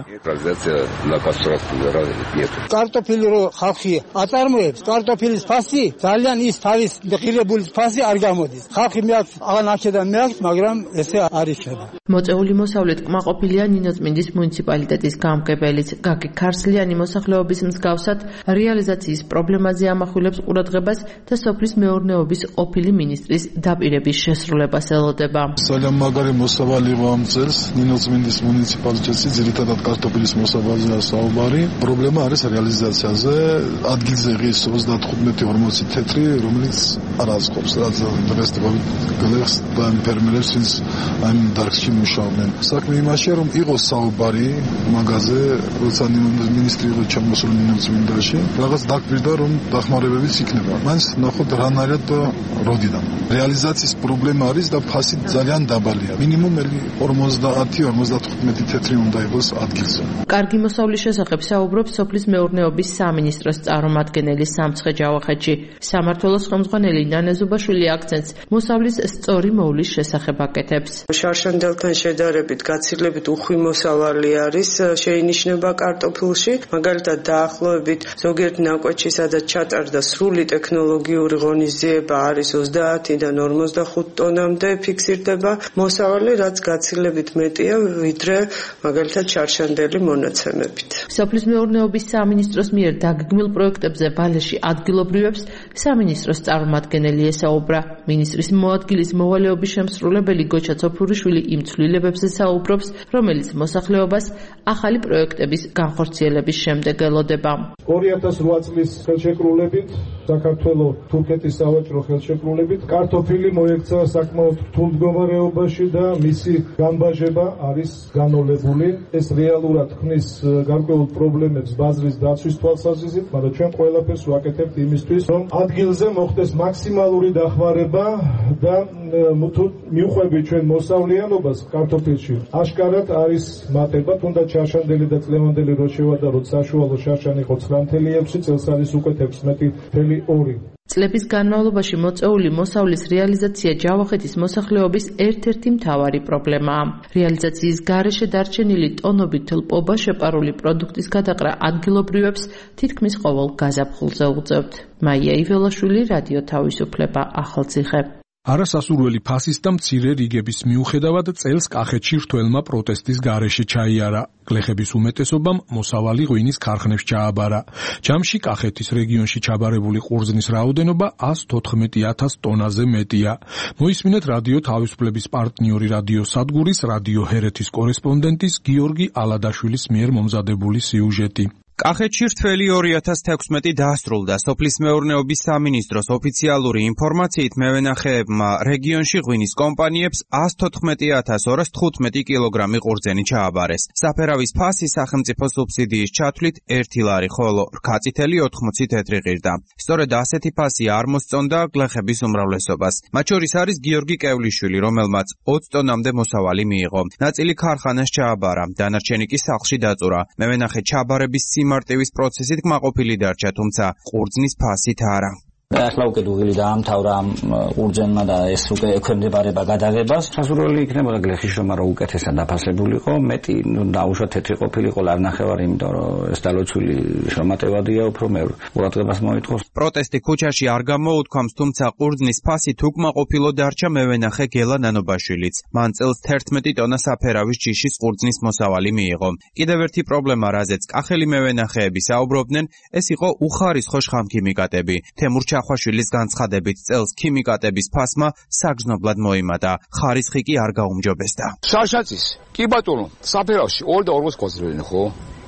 Speaker 23: კარტოფილი რო ხალხი აწარმოებს, კარტოფილის ფასი ძალიან ის თავის ღირებული ფასი არ გამოდის. ხალხი მეაქვს, აღარ აქედან მეაქვს, მაგრამ ესე არ იქნება.
Speaker 17: მოწეული მოსავლით კმაყოფილია ნინოწმინდის მუნიციპალიტეტის გამგებელიც. გაგი ქარსლიანი მოსახლეობის მსგავსად რეალიზაციის პრობლემაზე ამახვილებს ყურადღებას და სოფლის მეურნეობის ყოფილი მინისტრის დაპირების შესრულებას ელოდება.
Speaker 21: ძალიან მაგარი მოსავალი იყო ამ წელს ნინოწმინდის მუნიციპალიტეტში, ძირითადად კარტოფილის მოსავალზეა საუბარი. პრობლემა არის რეალიზაციაზე. ადგილზე ღირს ოცდათხუთმეტი ორმოცი თეთრი, რომელიც არ აწყობს, რაც დღესდღეობით გლეხს და ფერმერებს, ვინც ამ დარგში მუშაობენ. საქმე იმაშია, რომ იყოს საუბარი მაგაზე, როცა მინისტრი იყო ჩამოსული ნინოწმინდაში, რაღაც დაკვირდა, რომ დახმარებებიც იქნება. მან ნახოთ რანაირად და როდიდან. რეალიზაციის პრობლემა არის და ფასი ძალიან დაბალია. მინიმუმ ორმოცდაათი ორმოცდათხუთმეტი თეთრი უნდა იყოს ადგილზე.
Speaker 17: კარგი მოსავლის შესახებ საუბრობს სოფლის მეურნეობის სამინისტროს წარმომადგენელი სამცხე-ჯავახეთში. სამმართველოს ხელმძღვანელი ნანა ზუბაშვილი აქცენტს მოსავლის სწორი მოვლის შესახებ აკეთებს.
Speaker 10: შარშანდელთან შედარებით გაცილებით უხვი მოსავალი არის შეინიშნება კარტოფილში, მაგალითად დაახლოებით ზოგიერთ ნაკვეთში, სადაც ჩატარდა სრული ტექნოლოგიური ღონისძიება არის ოცდაათიდან ორმოცდახუთ ტონამდე ფიქსირდება მოსავალი, რაც გაცილებით მეტია ვიდრე მაგალითად შარშანდელი მონაცემებით.
Speaker 17: სოფლის მეურნეობის სამინისტროს მიერ დაგეგმილ პროექტებზე ვალეში ადგილობრივებს სამინისტროს წარმომადგენელი ესაუბრა. მინისტრის მოადგილის მოვალეობის შემსრულებელი გოჩა ცოფურიშვილი იმ ცვლილებებზე საუბრობს, რომელიც მოსახლეობას ახალი პროექტების განხორციელების შემდეგ ელოდება.
Speaker 24: ორი ათას რვა წლის ხელშეკრულებით საქართველოს თურქეთის სავაჭრო ხელშეკრულებით კარტოფილი მოექცა საკმაოდ რთულ მდგომარეობაში და მისი განბაჟება არის განოლებული. ეს რეალურად ქმნის გარკვეულ პრობლემებს ბაზრის დაცვის თვალსაზრისით, მაგრამ ჩვენ ყველაფერს ვაკეთებთ იმისთვის, რომ ადგილზე მოხდეს მაქსიმალური დახმარება და მიუყვებით ჩვენ მოსავლიანობას კარტოფილში. აშკარად არის მატება, თუნდაც შარშანდელი და წლევანდელი რო შევადაროთ, საშუალო შარშანი იყო ცხრა ათეული ექვსი, წელს არის უკვე თექვსმეტი ათეული ორი.
Speaker 17: წლების განმავლობაში მოწეული მოსავლის რეალიზაცია ჯავახეთის მოსახლეობის ერთ-ერთი მთავარი პრობლემაა. რეალიზაციის გარეშე დარჩენილი ტონობით თლპობა შეპარული პროდუქტის გადაყრა ადგილობრივებს თითქმის ყოველ გაზაფხულზე უწევთ. მაია იველაშვილი, რადიო თავისუფლება, ახალციხე.
Speaker 3: არასასურველი ფასის და მცირე რიგების მიუხედავად წელს კახეთში რთველმა პროტესტის გარეშე ჩაიარა. გლეხების უმეტესობამ მოსავალი ღვინის ქარხნებს ჩააბარა. ჯამში კახეთის რეგიონში ჩაბარებული ყურძნის რაოდენობა ას თოთხმეტი ათას ტონაზე მეტია. მოისმინეთ რადიო თავისუფლების პარტნიორი რადიო სადგურის რადიო ჰერეთის კორესპონდენტის გიორგი ალადაშვილის მიერ მომზადებული სიუჟეტი.
Speaker 25: კახეთში რთველი ორი ათას თექვსმეტი დასრულდა. სოფლის მეურნეობის სამინისტროს ოფიციალური ინფორმაციით მევენახეებმა რეგიონში ღვინის კომპანიებს ას თოთხმეტი ათას ორას თხუთმეტი კილოგრამი ყურძენი ჩააბარეს. საფერავის ფასი სახელმწიფო სუბსიდიის ჩათვლით ერთი ლარი, ხოლო რქაწითელი ოთხმოცი თეთრი ღირდა. სწორედ ასეთი ფასი არ მოსწონდა გლეხების უმრავლესობას. მათ შორის არის გიორგი კევლიშვილი, რომელმაც ოცი ტონამდე მოსავალი მიიღო. ნაწილი ქარხანას ჩააბარა, დანარჩენი კი სახლში დაწურა. მევენახე ჩაბარების სიმარტივის პროცესით კმაყოფილი დარჩა, თუმცა ყურძნის ფასით არა.
Speaker 4: ახლა უკვე დუღილი დაამთავრა ამ ყურძენმა და ეს უკვე ექვემდებარება გადაღებას. სასურველი იქნება გლეხის შრომა რომ უკეთესად დაფასებულიყო, მეტი დაუშვათ თეთრი ყოფილიყო არ ნახევარი, იმიტომ რომ ეს დალოცული შრომატევადია უფრო მე ყურადღებას მოითხოვს.
Speaker 25: პროტესტი ქუჩაში არ გამოუთქვამს, თუმცა ყურძნის ფასით უკმაყოფილო დარჩა მევენახე გელა ნანობაშვილიც. მან წელს თერთმეტი ტონა საფერავის ჯიშის ყურძნის მოსავალი მიიღო. კიდევ ერთი პრობლემა, რაზეც კახელი მევენახეები საუბრობდნენ, ეს იყო უხარისხო შხამქიმიკატები. თემურ ჩახვაშვილის განცხადებით წელს ქიმიკატების ფასმა საგრძნობლად მოიმატა, ხარისხი კი არ გაუმჯობესდა.
Speaker 8: შაშაცის კი ბატონო, საფერავში ორი და ორი გვაძლევენ ხო?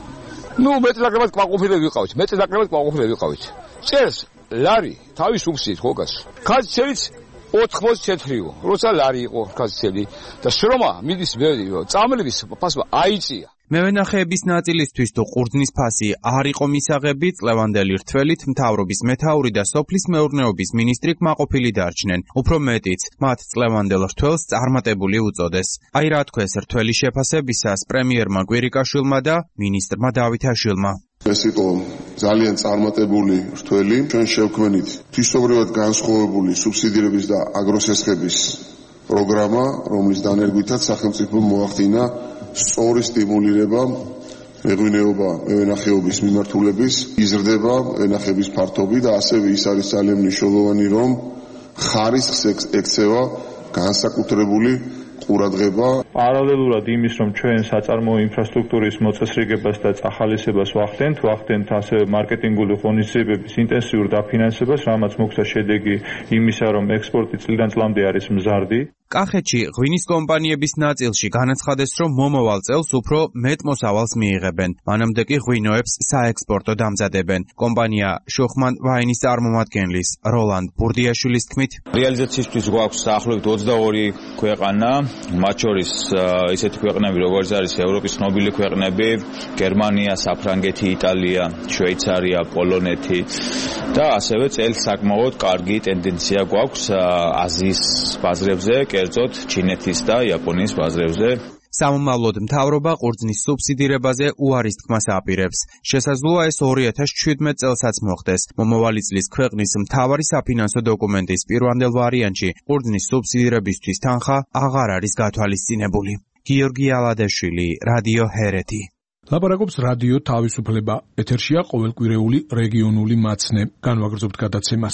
Speaker 8: ნუ მეტი დაკრებად კვაყოფილები ვიყავით, მეტი დაკრებად კვაყოფილები ვიყავით. წელს ლარი თავის უბსით ხო გას. კაცცელიც ოთხმოცდათეთხიო, როცა ლარი იყო კაცცელი და შრომა მიდის წამლების ფასმა აიწია.
Speaker 25: მევენახეების ნაწილისთვის თუ ყურძნის ფასი არ იყო მისაღები, წლევანდელი რთველით მთავრობის მეთაური და სოფლის მეურნეობის მინისტრი კმაყოფილი დარჩნენ. უფრო მეტიც, მათ წლევანდელ რთველს წარმატებული უწოდეს. აი რა თქვეს რთველი შეფასებისას პრემიერმა კვირიკაშვილმა და მინისტრმა დავითაშვილმა.
Speaker 11: ეს იყო ძალიან წარმატებული რთველი, ჩვენ შევქმნით თვისობრივად განსხვავებული სუბსიდირების და აგროსესხების პროგრამა, რომლის დანერგვითაც სახელმწიფომ მოახდინა სწორი სტიმულირება მეღვინეობა, მევენახეობის მიმართულების, იზრდება მევენახეების ფართობი და ასევე ის არის ძალიან მნიშვნელოვანი, რომ ხარისხს ექცევა განსაკუთრებული ყურადღება.
Speaker 14: პარალელურად იმის, რომ ჩვენ საწარმოო ინფრასტრუქტურის მოწესრიგებას და წახალისებას ვახდენთ, ვახდენთ ასევე მარკეტინგული ღონისძიებების ინტენსიურ დაფინანსებას, რამაც მოხდა შედეგი იმისა, რომ ექსპორტი წლიდან წლამდე არის მზარდი.
Speaker 25: კახეთში ღვინის კომპანიების ნაწილში განაცხადეს, რომ მომავალ წელს უფრო მეტ მოსავალს მიიღებენ. მანამდე კი ღვინოებს საექსპორტო დამზადებენ. კომპანია შუხმან ვაინის წარმომადგენლის როლანდ ბურდიაშვილის თქმით,
Speaker 15: რეალიზაციისთვის გვაქვს დაახლოებით ოცდაორი ქვეყანა, მათ შორის ისეთი ქვეყნები, როგორც არის ევროპის ცნობილი ქვეყნები, გერმანია, საფრანგეთი, იტალია, შვეიცარია, პოლონეთი და ასევე წელს საკმაოდ კარგი ტენდენცია გვაქვს აზიის ბაზრებზე, კერძოდ ჩინეთის და იაპონიის ბაზრებზე.
Speaker 25: სამომავლოდ მთავრობა ყურძნის სუბსიდირებაზე უარის თქმას აპირებს. შესაძლოა ეს ორი ათას ჩვიდმეტ წელსაც მოხდეს. მომავალი წლის ქვეყნის მთავარი საფინანსო დოკუმენტის პირვანდელ ვარიანტში ყურძნის სუბსიდირებისთვის თანხა აღარ არის გათვალისწინებული. გიორგი ალადეშვილი, რადიო ჰერეთი.
Speaker 3: ლაპარაკობს რადიო თავისუფლება. ეთერშია ყოველკვირეული რეგიონული მაცნე. განვაგრძობთ გადაცემას.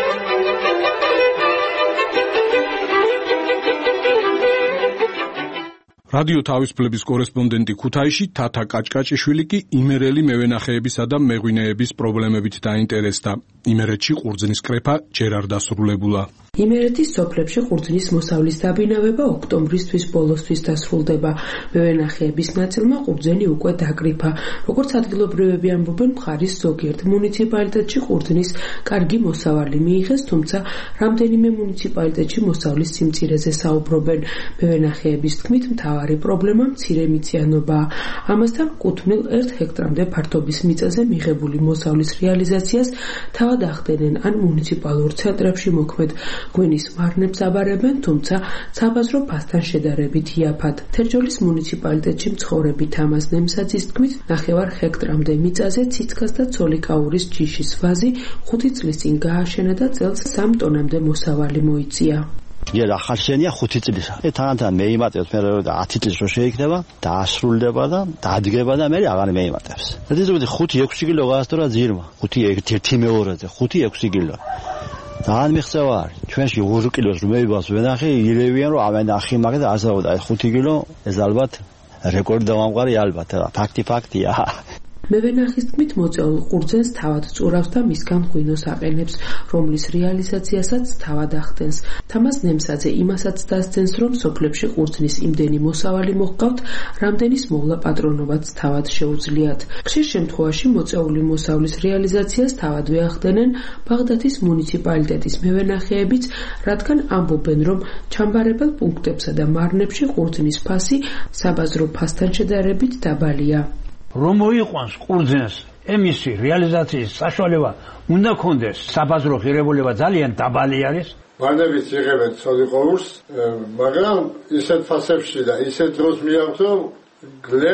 Speaker 3: რადიო თავისუფლების კორესპონდენტი ქუთაისში თათა კაჭკაჭიშვილი კი იმერელი მევენახეებისა და მეღვინეების პრობლემებით დაინტერესდა. იმერეთში ყურძნის კრეფა ჯერ არ დასრულებულა.
Speaker 26: იმერეთის სოფლებში ყურძნის მოსავლის დაბინავება ოქტომბრისთვის ბოლოსთვის დასრულდება. მევენახეების ნაწილმა ყურძენი უკვე დაკრიფა. როგორც ადგილობრივები ამბობენ, მხარის ზოგიერთ მუნიციპალიტეტში ყურძნის კარგი მოსავალი მიიღეს, თუმცა რამდენიმე მუნიციპალიტეტში მოსავლის სიმწირეზე საუბრობენ. მევენახეების თქმით, მთავარი პრობლემა მცირე მიციანობაა. ამასთან კუთვნილ ერთ ჰექტრამდე ფართობის მიწაზე მიღებული მოსავლის რეალიზაციას თავად ახდენენ ან მუნიციპალურ ცენტრებში მოქმედ ღვინის მარნებს აბარებენ, თუმცა საბაზრო ფასთან შედარებით იაფად. თერჯოლის მუნიციპალიტეტში მცხოვრები თამაზ ნემსაძის თქმით, ნახევარ ჰექტრამდე მიწაზე ციცქას და ცოლიკაურის ჯიშის ვაზი ხუთი წლის წინ გააშენა და წელს სამ ტონამდე მოსავალი მოიწია.
Speaker 27: იერ ახალშენია ხუთი წლისა. ეთანთან მეიმატებს მე რომ ათი წლის რო შეიქნება, დაასრულდება და დადგება და მე აღარ მეიმატებს. ზოგადად ხუთი ექვსი კილო გაასწორა ძირმა. ხუთი ერთი მეორეზე, ხუთი ექვსი კილო. ძალიან მიღწევა არის. ჩვენში ორი კილოს რომ მეიბავს ვენახე, ირევიან რომ ავენახი მაგ და ასაუბრა ხუთი კილო, ეს ალბათ რეკორდი დავამყარი ალბათ. ფაქტი ფაქტია.
Speaker 26: მევენახის თქმით, მოწეულ ყურძენს თავად წურავს და მისგან ღვინოს აყენებს, რომლის რეალიზაციასაც თავად ახდენს. თამაზ ნემსაძე იმასაც დასცენს, რომ სოფლებში ყურძნის იმდენი მოსავალი მოჰყავთ, რამდენის მოვლა პატრონობაც თავად შეუძლიათ. ხშირ შემთხვევაში მოწეული მოსავლის რეალიზაციას თავადვე ახდენენ ბაღდათის მუნიციპალიტეტის მევენახეებიც, რადგან ამბობენ, რომ ჩამბარებელ პუნქტებსა და მარნებში ყურძნის ფასი საბაზრო ფასთან შედარებით დაბალია.
Speaker 28: რომ მოიყვანს ყურძენს ემისი რეალიზაციის საშუალება უნდა კონდეს, საბაზრო ღირებულება ძალიან დაბალი არის.
Speaker 29: მარნებით იღებენ ცოლიკაურს, მაგრამ ისეთ ფასებში და ისეთ დროს მიაქვს, რომ გლეხს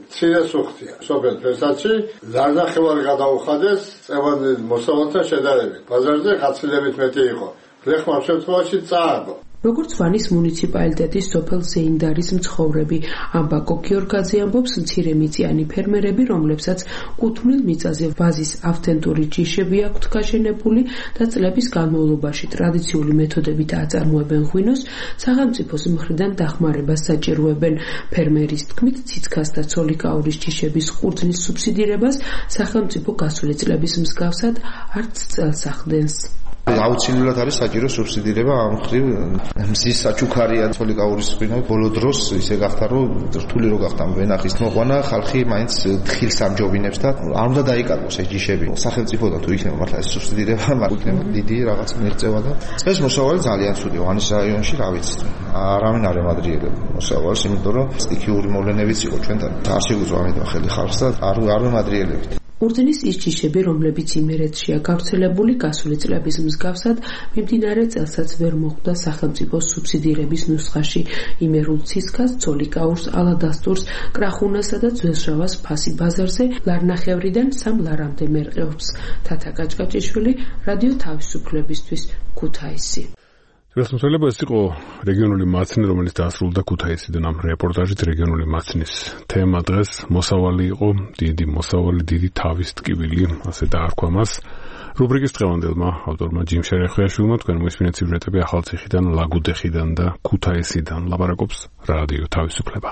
Speaker 29: მცირე სუხთია. სოფელ ფესტში ლარნახევარი გადაუხადეს წევანდელ მოსავალთა შედარებით. ბაზარზე ხაცილებით მეტი იყო. გლეხმარ შემთხვევაში წააგო.
Speaker 26: როგორც ვანის მუნიციპალიტეტის სოფელ ზეინდარის მცხოვრები ამბაკო გიორგაძე ამბობს, მცირემიწიანი ფერმერები, რომლებსაც კუთვნილ მიწაზე ვაზის ავთენტური ჯიშები აქვთ გაშენებული და წლების განმავლობაში ტრადიციული მეთოდებით აწარმოებენ ღვინოს, სახელმწიფოს მხრიდან დახმარებას საჭიროებენ. ფერმერის თქმით, ციცქას და ცოლიკაურის ჯიშების ყურძნის სუბსიდირებას სახელმწიფო გასული წლების მსგავსად არც წელს ახდენს.
Speaker 1: აუცილებლად არის საჭირო სუბსიდირება ამ ხრივ მზის საჩუქარია ცოლიკაურის ღვინო ბოლო დროს ისე გახდა რომ რთული რო გახდა ვენახის მოყვანა ხალხი მაინც თხილს ამჯობინებს და არ უნდა დაიკარგოს ეს ჯიშები სახელმწიფოდან თუ იქნება მართლა ეს სუბსიდირება მაგრამ იქნება დიდი რაღაც მიღწევა და ეს მოსავალი ძალიან ცუდია ვანის რაიონში რა ვიცი არავინ არ ემადრიელებს მოსავალს იმიტომ რომ სტიქიური მოვლენებიც იყო ჩვენთან არ შეგვიძლია ამიტომ ხელი ხალხს და არ არ ემადრიელებთ
Speaker 26: ყურძნის ის ჯიშები, რომლებიც იმერეთშია გავრცელებული გასული წლების მსგავსად, მიმდინარე წელსაც ვერ მოხვდა სახელმწიფოს სუბსიდირების ნუსხაში. იმერულ ცისქას, ცოლიკაურს, ალადასტურს, კრახუნასა და ძველშავას ფასი ბაზარზე ლარნახევრიდან სამ ლარამდე მერყეობს. თათა კაჭკაჭიშვილი, რადიო თავისუფლებისთვის, ქუთაისი.
Speaker 2: Responsibility ეს იყო რეგიონული მაცნე, რომელიც დაასრულდა ქუთაისიდან ამ რეპორტაჟით რეგიონული მაცნის თემა დღეს მოსავალი იყო, დიდი მოსავალი, დიდი თავის ტკივილი, ასე დაარქვა მას. რუბრიკის დღევანდელმა ავტორმა ჯიმ შერეხვიაშვილმა თქვენ მოისმინეთ სიუჟეტები ახალციხიდან, ლაგუდეხიდან და ქუთაისიდან. ლაპარაკობს რადიო თავისუფლება.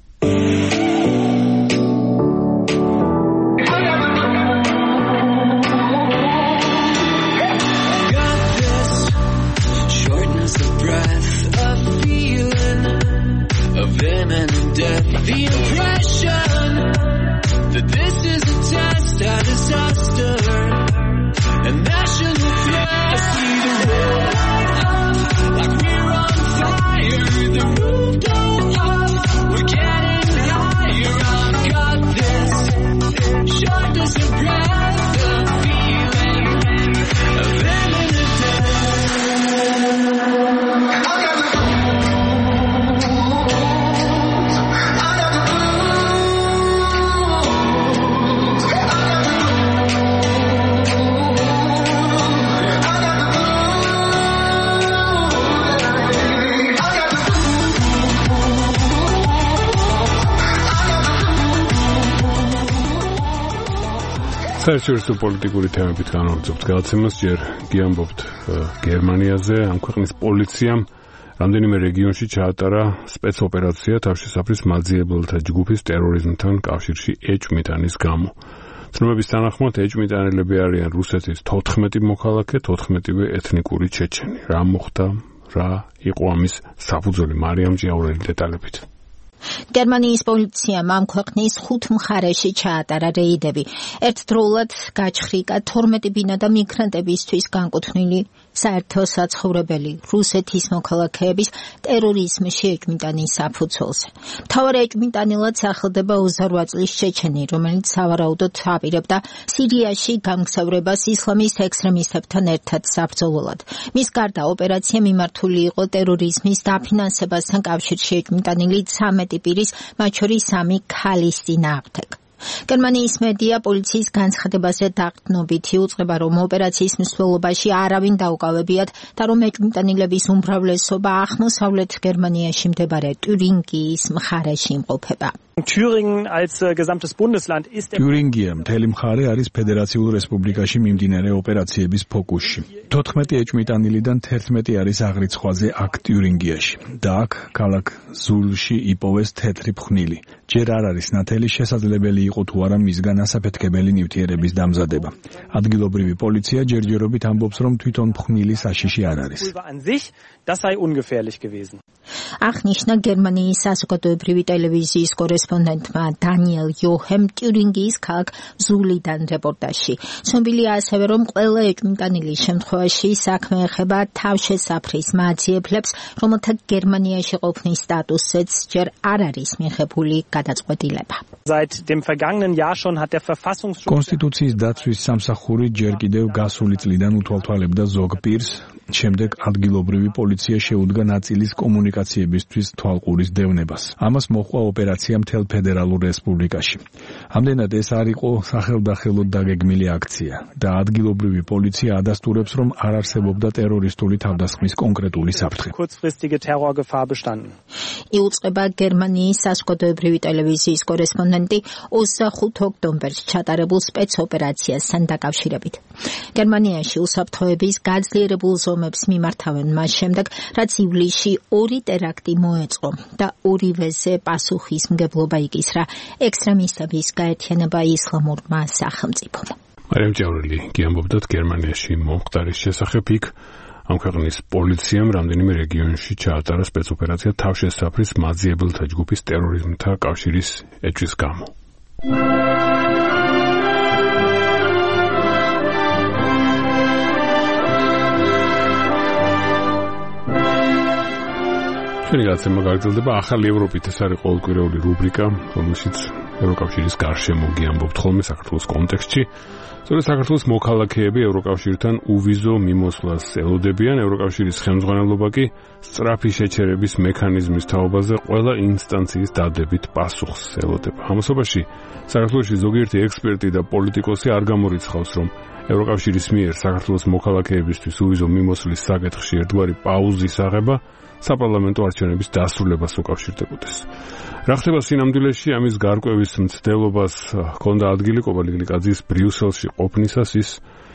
Speaker 12: The impression that this is a test, a disaster, a national threat. I see the world light up like we're on fire. The roof go up, we're getting higher. I've got this shortness of breath, the feeling of imminent death.
Speaker 2: საერთაშორისო პოლიტიკური თემებით განვაგრძობთ გადაცემას, ჯერ გიამბობთ გერმანიაზე. ამ ქვეყნის პოლიციამ რამდენიმე რეგიონში ჩაატარა სპეცოპერაცია თავშესაფრის მაძიებელთა ჯგუფის ტერორიზმთან კავშირში ეჭვმიტანის გამო. ცნობების თანახმად ეჭვმიტანელები არიან რუსეთის თოთხმეტი მოქალაქე, თოთხმეტივე ეთნიკური ჩეჩენი. რა მოხდა, რა იყო ამის საფუძველი? მარიამ ჭიაურელი დეტალებით.
Speaker 5: გერმანიის პოლიციამ ამ ქვეყნის ხუთ მხარეში ჩაატარა რეიდები. ერთდროულად გაჩხრიკა თორმეტი ბინა და მიგრანტებისთვის განკუთვნილი საერთო საცხოვრებელი რუსეთის მოქალაქეების ტერორიზმში ეჭვმიტანის საფუძველზე. მთავარ ეჭვმიტანილად სახელდება ოცდაოთხ წლის ჩეჩენი, რომელიც სავარაუდოდ აპირებდა სირიაში გამგზავრებას ისლამის ექსტრემისტებთან ერთად საბრძოლველად. მის გარდა ოპერაცია მიმართული იყო ტერორიზმის დაფინანსებასთან კავშირში ეჭვმიტანილი ცამეტი პირის, მათ შორის სამი ქალის წინააღმდეგ. გერმანიის მედია პოლიციის განცხადებაზე დაყრდნობით იუწყება, რომ ოპერაციის მსვლელობაში არავინ დაუკავებიათ და რომ ეჭვმიტანილების უმრავლესობა აღმოსავლეთ გერმანიაში მდებარე ტურინგიის მხარეში იმყოფება.
Speaker 6: Thüringen als äh, gesamtes Bundesland ist
Speaker 3: Thüringia მთელი მხარე არის ფედერაციულ რესპუბლიკაში მიმდინარე ოპერაციების ფოკუსში. თოთხმეტი ეჭვმიტანილიდან თერთმეტი არის აღრიცხვაზე აქ თიურინგიაში და აქ ქალაქ ზულში იპოვეს თეთრი ფხვნილი. ჯერ არ არის ნათელი შესაძლებელი იყო თუ არა მისგან ასაფეთქებელი ნივთიერების დამზადება. ადგილობრივი პოლიცია ჯერჯერობით ამბობს, რომ თვითონ ფხვნილი საშიში არ არის.
Speaker 6: Das sei ungefährlich gewesen.
Speaker 5: აღნიშნა გერმანიის საზოგადოებრივი ტელევიზიის კორესპონდენტმა დანიელ იოჰემ ტიურინგიის ქალაქ ზულიდან რეპორტაჟში. ცნობილია ასევე, რომ ყველა ეჭვმიტანილის შემთხვევაში საქმე ეხება თავშესაფრის მაძიებლებს, რომელთა გერმანიაში ყოფნის სტატუსზეც ჯერ არ არის მიღებული გადაწყვეტილება.
Speaker 6: Seit dem vergangenen Jahr schon hat der Verfassungsschutz
Speaker 3: კონსტიტუციის დაცვის სამსახური ჯერ კიდევ გასული წლიდან უთვალთვალებდა ზოგ პირს, შემდეგ ადგილობრივი პოლიცია შეუდგა ნაწილის კომუნიკაციებისთვის თვალყურის დევნებას. ამას მოჰყვა ოპერაცია მთელ ფედერალურ რესპუბლიკაში. ამდენად ეს არ იყო სახელდახელოდ დაგეგმილი აქცია და ადგილობრივი პოლიცია ადასტურებს, რომ არ არსებობდა ტერორისტული თავდასხმის კონკრეტული საფრთხე.
Speaker 6: kurzfristige Terrorgefahr bestanden.
Speaker 5: იუწყება გერმანიის საზოგადოებრივი ტელევიზიის კორესპონდენტი ოცდახუთ ოქტომბერს ჩატარებულ სპეცოპერაციასთან დაკავშირებით. გერმანიაში უსაფრთხოების გაძლიერებულ ზომებს მიმართავენ მას შემდეგ, რაც ივლისში ორი ტერაქტი მოეწყო და ორივეზე პასუხისმგებლობა იკისრა ექსტრემისტების გაერთიანება ისლამურმა სახელმწიფომ.
Speaker 2: მარიამ ჭავრელი გიამბობდათ გერმანიაში მომხდარის შესახებ. იქ ამ ქვეყნის პოლიციამ რამდენიმე რეგიონში ჩაატარა სპეცოპერაცია თავშესაფრის მაძიებელთა ჯგუფის ტერორიზმთან კავშირის ეჭვის გამო. ჩვენი გაცემა გაგრძელდება ახალი ევროპით. ეს არის ყოველკვირეული რუბრიკა, რომელშიც ევროკავშირის გარშემო გიამბობთ ხოლმე საქართველოს კონტექსტში. სწორედ საქართველოს მოქალაქეები ევროკავშირთან უვიზო მიმოსვლას ელოდებიან. ევროკავშირის ხელმძღვანელობა კი სწრაფი შეჩერების მექანიზმის თაობაზე ყველა ინსტანციის დადებით პასუხს ელოდება. ამასობაში საქართველოში ზოგიერთი ექსპერტი და პოლიტიკოსი არ გამორიცხავს, რომ ევროკავშირის მიერ საქართველოს მოქალაქეებისთვის უვიზო მიმოსვლის საკითხში ერთგვარი პაუზის აღება საპარლამენტო არჩევნების დასრულებას უკავშირდებოდეს. რა ხდება სინამდვილეში, ამის გარკვევის მცდელობას ჰქონდა ადგილი კობალი გლიკაძის ბრიუსელში ყოფნისას. ის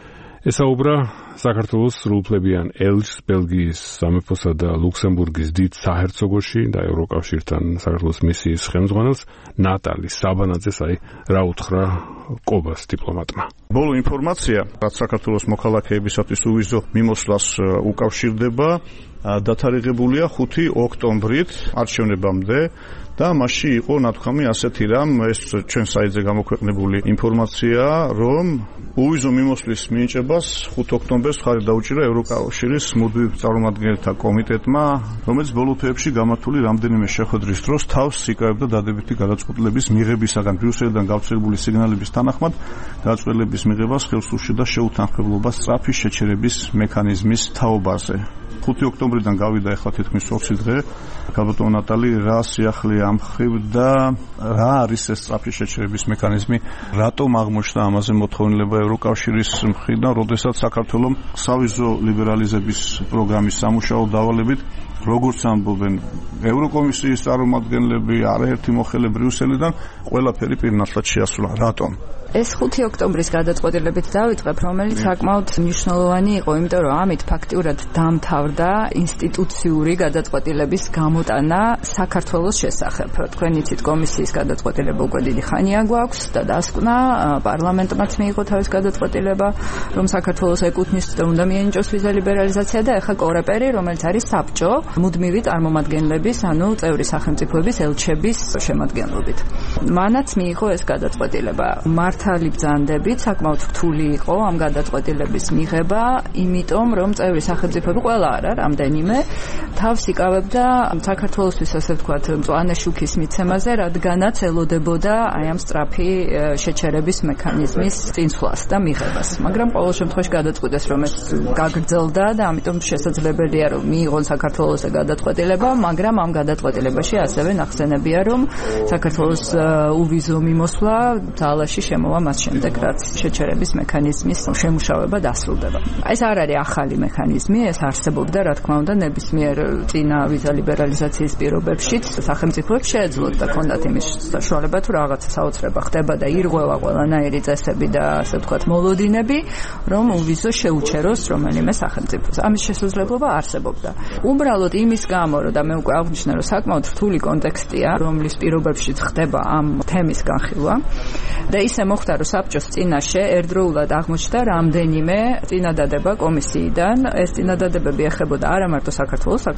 Speaker 2: ესაუბრა საქართველოს სრულუფლებიან ელჩს ბელგიის სამეფოსა და ლუქსემბურგის დიდ საჰერცოგოში და ევროკავშირთან საქართველოს მისიის ხელმძღვანელს ნატალი საბანაძეს, აი რა უთხრა კობას დიპლომატმა.
Speaker 21: ბოლო ინფორმაცია, რაც საქართველოს მოქალაქეებისათვის უვიზო მიმოსვლას უკავშირდება, დათარიღებულია ხუთი ოქტომბრით არჩევნებამდე და მასში იყო ნათქვამი ასეთი რამ, ეს ჩვენ საიტზე გამოქვეყნებული ინფორმაცია, რომ უვიზო მიმოსვლის მინიჭებას ხუთი ოქტომბერს მხარი დაუჭირა ევროკავშირის მუდმივ წარმომადგენელთა კომიტეტმა, რომელიც ბოლო თვეებში გამართული რამდენიმე შეხვედრის დროს თავს იკავებდა დადებითი გადაწყვეტილების მიღებისაგან ბრიუსელიდან გავრცელებული სიგნალების თანახმად გადაწყვეტილების მიღებას ხელს უშლიდა შეუთანხმებლობა სწრაფი შეჩერების მექანიზმის თაობაზე. ხუთი ოქტომბრიდან გავიდა ახლა თითქმის ოცი დღე. ქალბატონო ნატალი, რა სიახლეა ამ ხრივ და რა არის ეს სწრაფი შეჩერების მექანიზმი? რატომ აღმოჩნდა ამაზე მოთხოვნილება ევროკავშირის მხრიდან, როდესაც საქართველოს სავიზო ლიბერალიზების პროგრამის სამუშაო დავალებით, როგორც ამბობენ ევროკომისიის წარმომადგენლები, არაერთი მოხელე ბრიუსელიდან, ყველაფერი პირნათლად შეასრულა. რატომ?
Speaker 7: ეს ხუთი ოქტომბრის გადაწყვეტილებით დავიწყებ, რომელიც საკმაოდ მნიშვნელოვანი იყო, იმიტომ რომ ამით ფაქტიურად დამთავრდა ინსტიტუციური გადაწყვეტილების გამოტანა საქართველოს შესახებ. თქვენ იცით, კომისიის გადაწყვეტილება უკვე დიდი ხანია გვაქვს და დასკვნა, პარლამენტმაც მიიღო თავის გადაწყვეტილება, რომ საქართველოს ეკუთვნის და უნდა მიენიჭოს ვიზა ლიბერალიზაცია და ეხლა კორეპერი, რომელიც არის საბჭო, მუდმივი წარმომადგენლების, ანუ წევრი სახელმწიფოების ელჩების შემადგენლობით. მანაც მიიღო ეს გადაწყვეტილება. მართალი ბრძანდებით საკმაოდ რთული იყო ამ გადაწყვეტილების მიღება, იმიტომ რომ წევრი სახელმწიფოები ყველა არა, რამდენიმე თავს იკავებდა საქართველოსთვის, ასე ვთქვათ, მწვანე შუქის მიცემაზე, რადგანაც ელოდებოდა აი ამ სწრაფი შეჩერების მექანიზმის წინსვლას და მიღებას. მაგრამ ყოველ შემთხვევაში გადაწყვიტეს, რომ ეს გაგრძელდა და ამიტომ შესაძლებელია, რომ მიიღონ საქართველოს გადაწყვეტილება, მაგრამ ამ გადაწყვეტილებაში ასევე ნახსენებია, რომ საქართველოს უვიზო მიმოსვლა ძალაში შემოვა მას შემდეგ, რაც შეჩერების მექანიზმის შემუშავება დასრულდება. ეს არ არის ახალი მექანიზმი, ეს არსებობდა, რა თქმა უნდა, ნებისმიერ წინა ვიზა ლიბერალიზაციის პირობებშიც სახელმწიფოებს შეეძლოთ და ქონდათ იმის საშუალება, თუ რაღაცა საოცრება ხდება და ირღვევა ყველანაირი წესები და ასე ვთქვათ მოლოდინები, რომ უვიზო შეუჩეროს რომელიმე სახელმწიფოს. ამის შესაძლებლობა არსებობდა. უბრალოდ იმის გამო, რომ და მე უკვე აღნიშნე, რომ საკმაოდ რთული კონტექსტია, რომლის პირობებშიც ხდება ამ თემის განხილვა და ისე მოხდა, რომ საბჭოს წინაშე ერთდროულად აღმოჩნდა რამდენიმე წინადადება კომისიიდან. ეს წინადადებები ეხებოდა არა მარტო საქართველოს,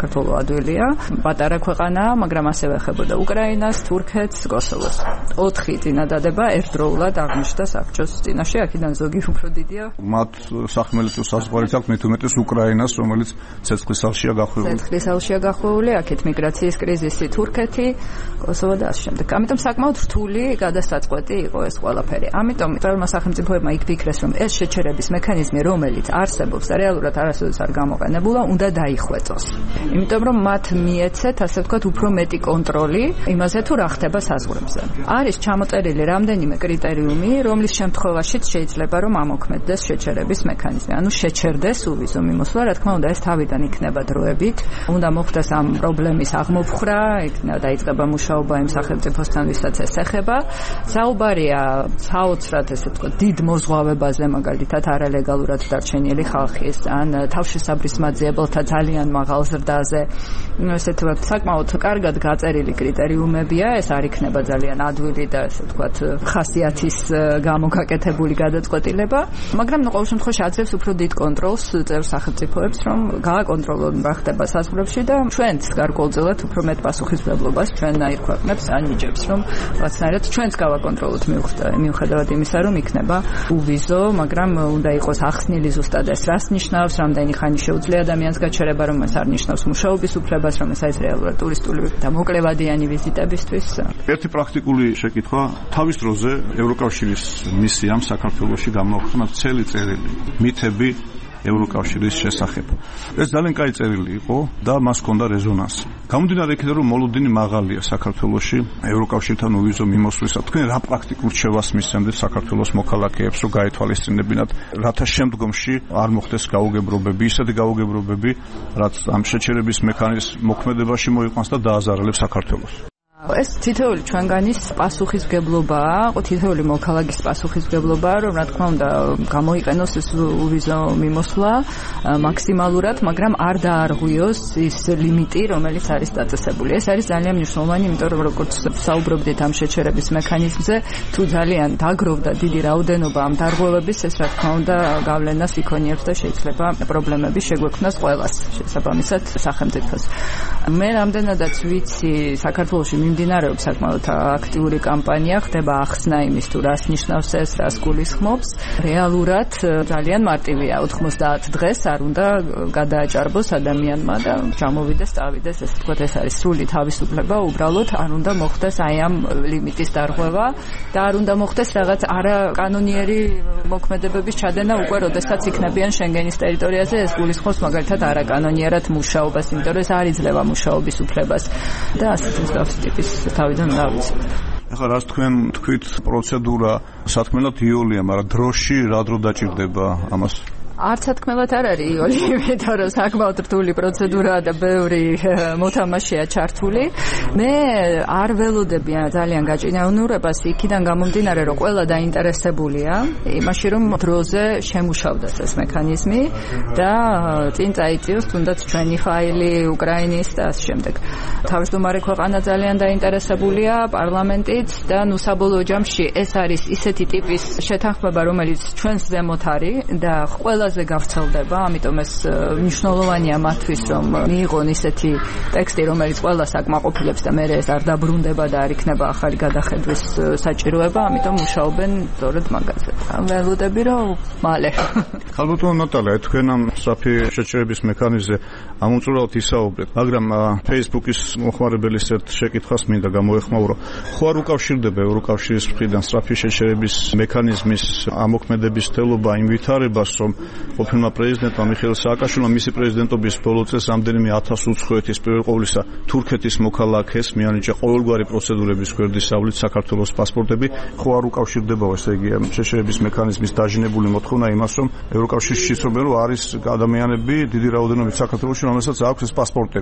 Speaker 7: საქართველო ადვილია, პატარა ქვეყანაა, მაგრამ ასევე ეხებოდა უკრაინას, თურქეთს, კოსოვოს. ოთხი წინადადება ერთდროულად აღნიშნა საბჭოს წინაშე, აქედან ზოგი უფრო დიდია.
Speaker 21: მათ სახმელეთო საზღვარით აქვს მით უმეტეს უკრაინას, რომელიც ცეცხლის ალშია გახვეული.
Speaker 7: ცეცხლის ალშია გახვეული, აქეთ მიგრაციის კრიზისი, თურქეთი, კოსოვო და ასე შემდეგ. ამიტომ საკმაოდ რთული გადასაწყვეტი იყო ეს ყველაფერი. ამიტომ მწერალმა სახელმწიფოებმა იფიქრეს, რომ ეს შეჩერების მექანიზმი, რომელიც არსებობს და რეალურად არასოდეს არ გამოყენებულა, უნდა დაიხვეწოს. იმიტომ რომ მათ მიეცეთ, ასე ვთქვათ, უფრო მეტი კონტროლი იმაზე, თუ რა ხდება საზღვრებზე. არის ჩამოწერილი რამდენიმე კრიტერიუმი, რომლის შემთხვევაშიც შეიძლება რომ ამოქმედდეს შეჩერების მექანიზმი. ანუ შეჩერდეს უვიზო მიმოსვლა, რა თქმა უნდა, ეს თავიდან იქნება დროებით. უნდა მოხდეს ამ პრობლემის აღმოფხრა, იქნება დაიწყება მუშაობა იმ სახელმწიფოსთან, ვისაც ეს ეხება. საუბარია საოცრად, ესე ვთქვათ, დიდ მოზღვავებაზე, მაგალითად, არალეგალურად დარჩენილი ხალხის ან თავშესაბრის მაძიებელთა ძალიან მაღალ ზრდაზე. ესე ვთქვათ, საკმაოდ კარგად გაწერილი კრიტერიუმებია, ეს არ იქნება ძალიან ადვილი და ესე ვთქვათ, ხასიათის გამოგაკეთებული გადაწყვეტილება, მაგრამ ყოველ შემთხვევაში აძლევს უფრო დიდ კონტროლს წევრ სახელმწიფოებს, რომ გააკონტროლონ რა ხდება საზღვრებში და ჩვენც გარკვეულწილად უფრო მეტ პასუხისმგებლობას ჩვენნაირ ქვეყნებს ანიჭებს, რომ რაღაცნაირად ჩვენც გავაკონტროლოთ მიუხედავად იმისა, რომ იქნება უვიზო, მაგრამ უნდა იყოს ახსნილი ზუსტად ეს რას ნიშნავს, რამდენი ხანი შეუძლია ადამიანს გაჩერება, რომ ეს არ ნიშნავს მუშაობის უფლებას, რომ ეს არის რეალურად ტურისტული და მოკლევადიანი ვიზიტებისთვის.
Speaker 21: ერთი პრაქტიკული შეკითხვა, თავის დროზე ევროკავშირის მისიამ საქართველოში გამოაქვეყნა მთელი წერილი მითები ევროკავშირის შესახებ. ეს ძალიან კაი წერილი იყო და მას ჰქონდა რეზონანსი. გამომდინარე იქიდან, რომ მოლოდინი მაღალია საქართველოში ევროკავშირთან უვიზო მიმოსვლისა, თქვენ რა პრაქტიკულ რჩევას მისცემთ საქართველოს მოქალაქეებს, რომ გაეთვალისწინებინათ, რათა შემდგომში არ მოხდეს გაუგებრობები, ისეთი გაუგებრობები, რაც ამ შეჩერების მექანიზმის მოქმედებაში მოიყვანს და დააზარალებს საქართველოს.
Speaker 7: ეს თითოეული ჩვენგანის პასუხისმგებლობაა, თითოეული მოქალაქის პასუხისმგებლობაა, რომ რა თქმა უნდა გამოიყენოს ეს უვიზო მიმოსვლა მაქსიმალურად, მაგრამ არ დაარღვიოს ის ლიმიტი, რომელიც არის დაწესებული. ეს არის ძალიან მნიშვნელოვანი, იმიტომ რომ როგორც საუბრობდით ამ შეჩერების მექანიზმზე, თუ ძალიან დაგროვდა დიდი რაოდენობა ამ დარღვევების, ეს რა თქმა უნდა გავლენას იქონიებს და შეიძლება პრობლემები შეგვექმნას ყველას, შესაბამისად სახელმწიფოს. მე რამდენადაც ვიცი, საქართველოში მიმდინარეობს საკმაოდ აქტიური კამპანია, ხდება ახსნა იმის თუ რას ნიშნავს ეს, რას გულისხმობს. რეალურად ძალიან მარტივია, ოთხმოცდაათ დღეს არ უნდა გადააჭარბოს ადამიანმა და ჩამოვიდეს, წავიდეს, ესე ვთქვათ, ეს არის სრული თავისუფლება, უბრალოდ არ უნდა მოხდეს აი ამ ლიმიტის დარღვევა და არ უნდა მოხდეს რაღაც არაკანონიერი მოქმედებების ჩადენა უკვე როდესაც იქნებიან შენგენის ტერიტორიაზე, ეს გულისხმობს მაგალითად არაკანონიერად მუშაობას, იმიტომ რომ ეს არ იძლევა მუშაობის უფლებას და ასეთ მსგავსი ტიპის თავიდან დავიწყოთ.
Speaker 21: ახლა რას თქვენ თქვით პროცედურა სათქმელად იოლია, მაგრამ დროში რა დრო დაჭირდება ამას?
Speaker 7: არც სათქმელად არ არის იოლი, იმიტომ რომ საკმაოდ რთული პროცედურაა და ბევრი მოთამაშეა ჩართული. მე არ ველოდები ძალიან გაჭიანურებას იქიდან გამომდინარე, რომ ყველა დაინტერესებულია იმაში, რომ დროზე შემუშავდეს ეს მექანიზმი და წინ წაიწიოს თუნდაც ჩვენი ფაილი უკრაინის და ამ შემდეგ. თავმჯდომარე ქვეყანა ძალიან დაინტერესებულია, პარლამენტიც და ნუ საბოლოო ჯამში ეს არის ისეთი ტიპის შეთანხმება, რომელიც ჩვენს ზემოთ არის და ყველა ზე გავრცელდება, ამიტომ ეს მნიშვნელოვანია მათთვის, რომ მიიღონ ისეთი ტექსტი, რომელიც ყველას აკმაყოფილებს და მე ეს არ დაბრუნდება და არ იქნება ახალი გადახედვის საჭიროება, ამიტომ მუშაობენ სწორედ მაგაზე. ველოდები, რომ მალე.
Speaker 21: ხალბატონო ნატალია, თქვენ ამ სწრაფი შეჩერების მექანიზმზე ამომწურავთ ისაუბრეთ, მაგრამ Facebook-ის მოხმარებელის ერთ შეკითხვას მინდა გამოეხმაურო. ხო არ უკავშირდება ევროკავშირის მხრიდან სწრაფი შეჩერების მექანიზმის ამოქმედების თელობა იმ ვითარებას, რომ ყოფილმა პრეზიდენტმა მიხეილ სააკაშვილმა მისი პრეზიდენტობის ბოლო წელს რამდენიმე ათას უცხოეთის პირველ ყოვლისა თურქეთის მოქალაქეს მიანიჭა ყოველგვარი პროცედურების გვერდისავლით საქართველოს პასპორტები. ხო არ უკავშირდება, ესე იგი, შეჩერების მექანიზმის დაჟინებული მოთხოვნა იმას, რომ ევროკავშირში იცნობენ, რომ არის ადამიანები დიდი რაოდენობით საქართველოში, რომელსაც აქვს ეს პასპორტები.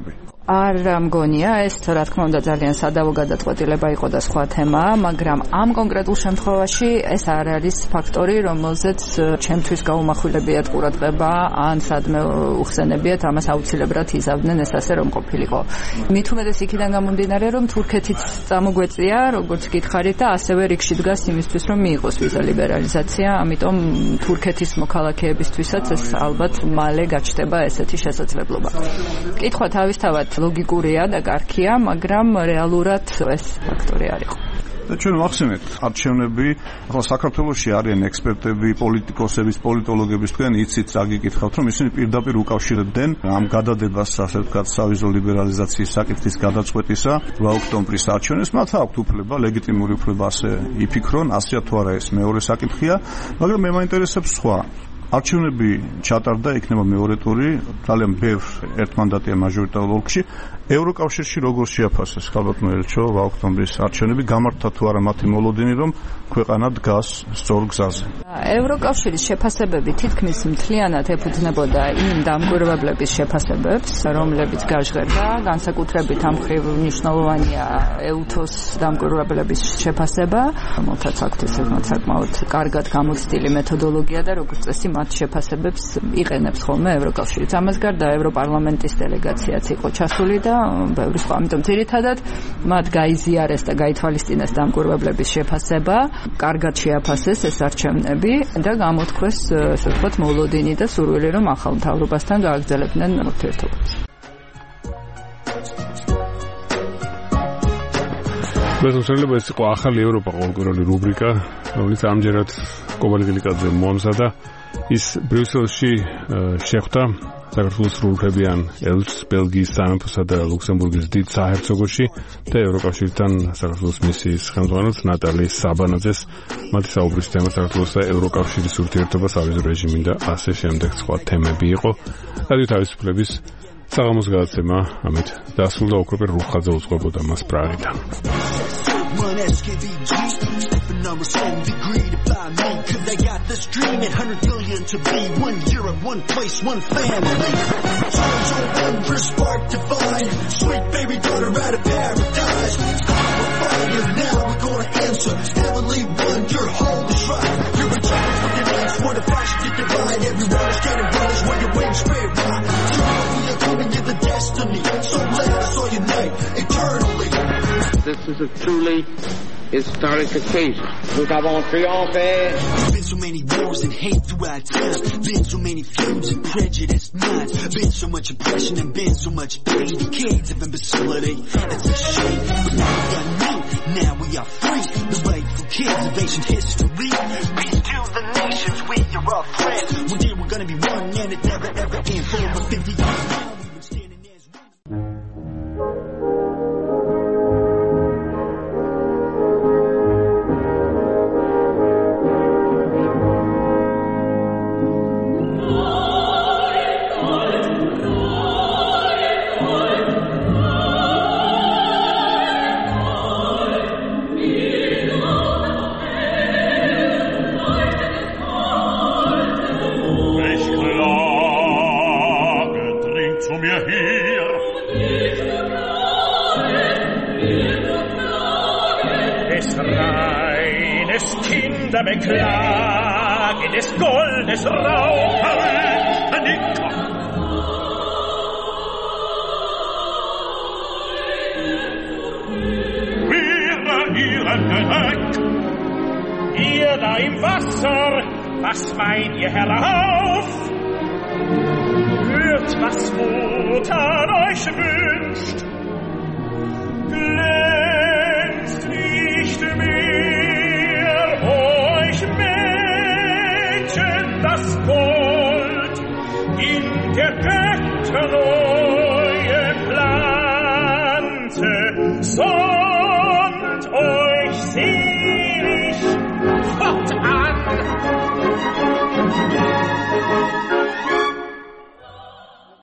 Speaker 7: არ მგონია ეს რა თქმა უნდა ძალიან სადავო გადაწყვეტილება იყო და სხვა თემა, მაგრამ ამ კონკრეტულ შემთხვევაში ეს არ არის ფაქტორი, რომელზეც ჩემთვის გაუმახვილებიათ ყურადღება ან სადმე უხსენებიათ ამას აუცილებლად იზავდნენ ეს ასე რომ ყოფილიყო. მით უმეტეს იქიდან გამომდინარე რომ თურქეთიც წამოგვეწია, როგორც გითხარით და ასევე რიგში დგას იმისთვის რომ მიიღოს ვიზა ლიბერალიზაცია, ამიტომ თურქეთის მოქალაქეებისთვისაც ეს ალბათ მალე გაჩნდება ესეთი შესაძლებლობა. კითხვა თავისთავად ლოგიკურია და კარგია, მაგრამ რეალურად ეს ფაქტორი არ იყო.
Speaker 21: და ჩვენ ვახსენეთ არჩევნები, ახლა საქართველოში არიან ექსპერტები, პოლიტიკოსები, პოლიტოლოგები, თქვენ იცით რა გიკითხავთ, რომ ისინი პირდაპირ უკავშირებდნენ ამ გადადებას, ასე ვთქვათ, სავიზო ლიბერალიზაციის საკითხის გადაწყვეტისა რვა ოქტომბრის არჩევნებს, მათ აქვთ უფლება, ლეგიტიმური უფლება ასე იფიქრონ, ასეა თუ არა ეს მეორე საკითხია, მაგრამ მე მაინტერესებს სხვა. არჩევნები ჩატარდა, იქნება მეორე ტური, ძალიან ბევრ ერთმანდატიან მაჟორიტარულ ოლქში. ევროკავშირში როგორ შეაფასეს ხალბატონო ელჩო რვა ოქტომბრის არჩევნები, გამართა თუ არა მათი მოლოდინი, რომ ქვეყანა დგას სწორ გზაზე?
Speaker 7: ევროკავშირის შეფასებები თითქმის მთლიანად ეფუძნებოდა იმ დამკვირვებლების შეფასებებს, რომლებიც გაჟღერდა, განსაკუთრებით ამ მხრივ მნიშვნელოვანია ეუთოს დამკვირვებლების შეფასება, რომელთაც აქვთ ესე საკმაოდ კარგად გამოცდილი მეთოდოლოგია და როგორც წესი მათ შეფასებებს იყენებს ხოლმე ევროკავშირიც. ამას გარდა ევროპარლამენტის დელეგაციაც იყო ჩასული და ბევრი სხვა, ამიტომ ძირითადად მათ გაიზიარეს და გაითვალისწინეს დამკვირვებლების შეფასება, კარგად შეაფასეს ეს არჩევნები და გამოთქვეს, ასე ვთქვათ, მოლოდინი და სურვილი, რომ ახალ მთავრობასთან გააგრძელებდნენ ურთიერთობებს.
Speaker 2: მესამე ეს იყო ახალი ევროპა კონკრეტული რუბრიკა, რომელიც ამჯერად კობალგილიკაძე მოამზადა. ის ბრიუსელში შეხვდა საქართველოს სრულუფლებიან ელჩს ბელგიის სამეფოსა და ლუქსემბურგის დიდ საჰერცოგოში და ევროკავშირთან საქართველოს მისიის ხელმძღვანელს ნატალი საბანაძეს. მათი საუბრის თემა საქართველოს და ევროკავშირის ურთიერთობა, სავიზო რეჟიმი და ასე შემდეგ სხვა თემები იყო. რადიო თავისუფლების საღამოს გადაცემა ამით დასრულდა. ოქროპერ რუხაძე უძღვებოდა მას პრაღიდან. Numbers from degree to fly me, cause I got this dream at one hundred billion to be one Europe, one place, one family. Souls on wonder, spark divine, sweet baby daughter out of paradise. I'm a fire, now we're gonna answer, heavenly one, your home is right. You're a child of your life, what if I should get divine? Everyone's getting brothers where your wings spread wide. So we are coming to the destiny, so let us all unite eternally.
Speaker 9: This is a truly historic occasion. Nous avons triomphé.
Speaker 12: Been so many wars and hate throughout time. Been so many feuds and prejudiced minds. Been so much oppression and been so much pain. Decades of imbecility. It's a shame. But now we are new. Now we are free. The rightful kids of ancient history. Peace to the nations. We are all friends. One day we're gonna be one and it never ever ends. For over fifty years now we've been standing as one. Beklage des Goldes Rauch Nicker. Wir ihren Gedeck, ihr da im Wasser, was meint ihr herauf? Hört, was Mutter euch wünscht, glänzt nicht mehr euch Mädchen das Gold in der Götter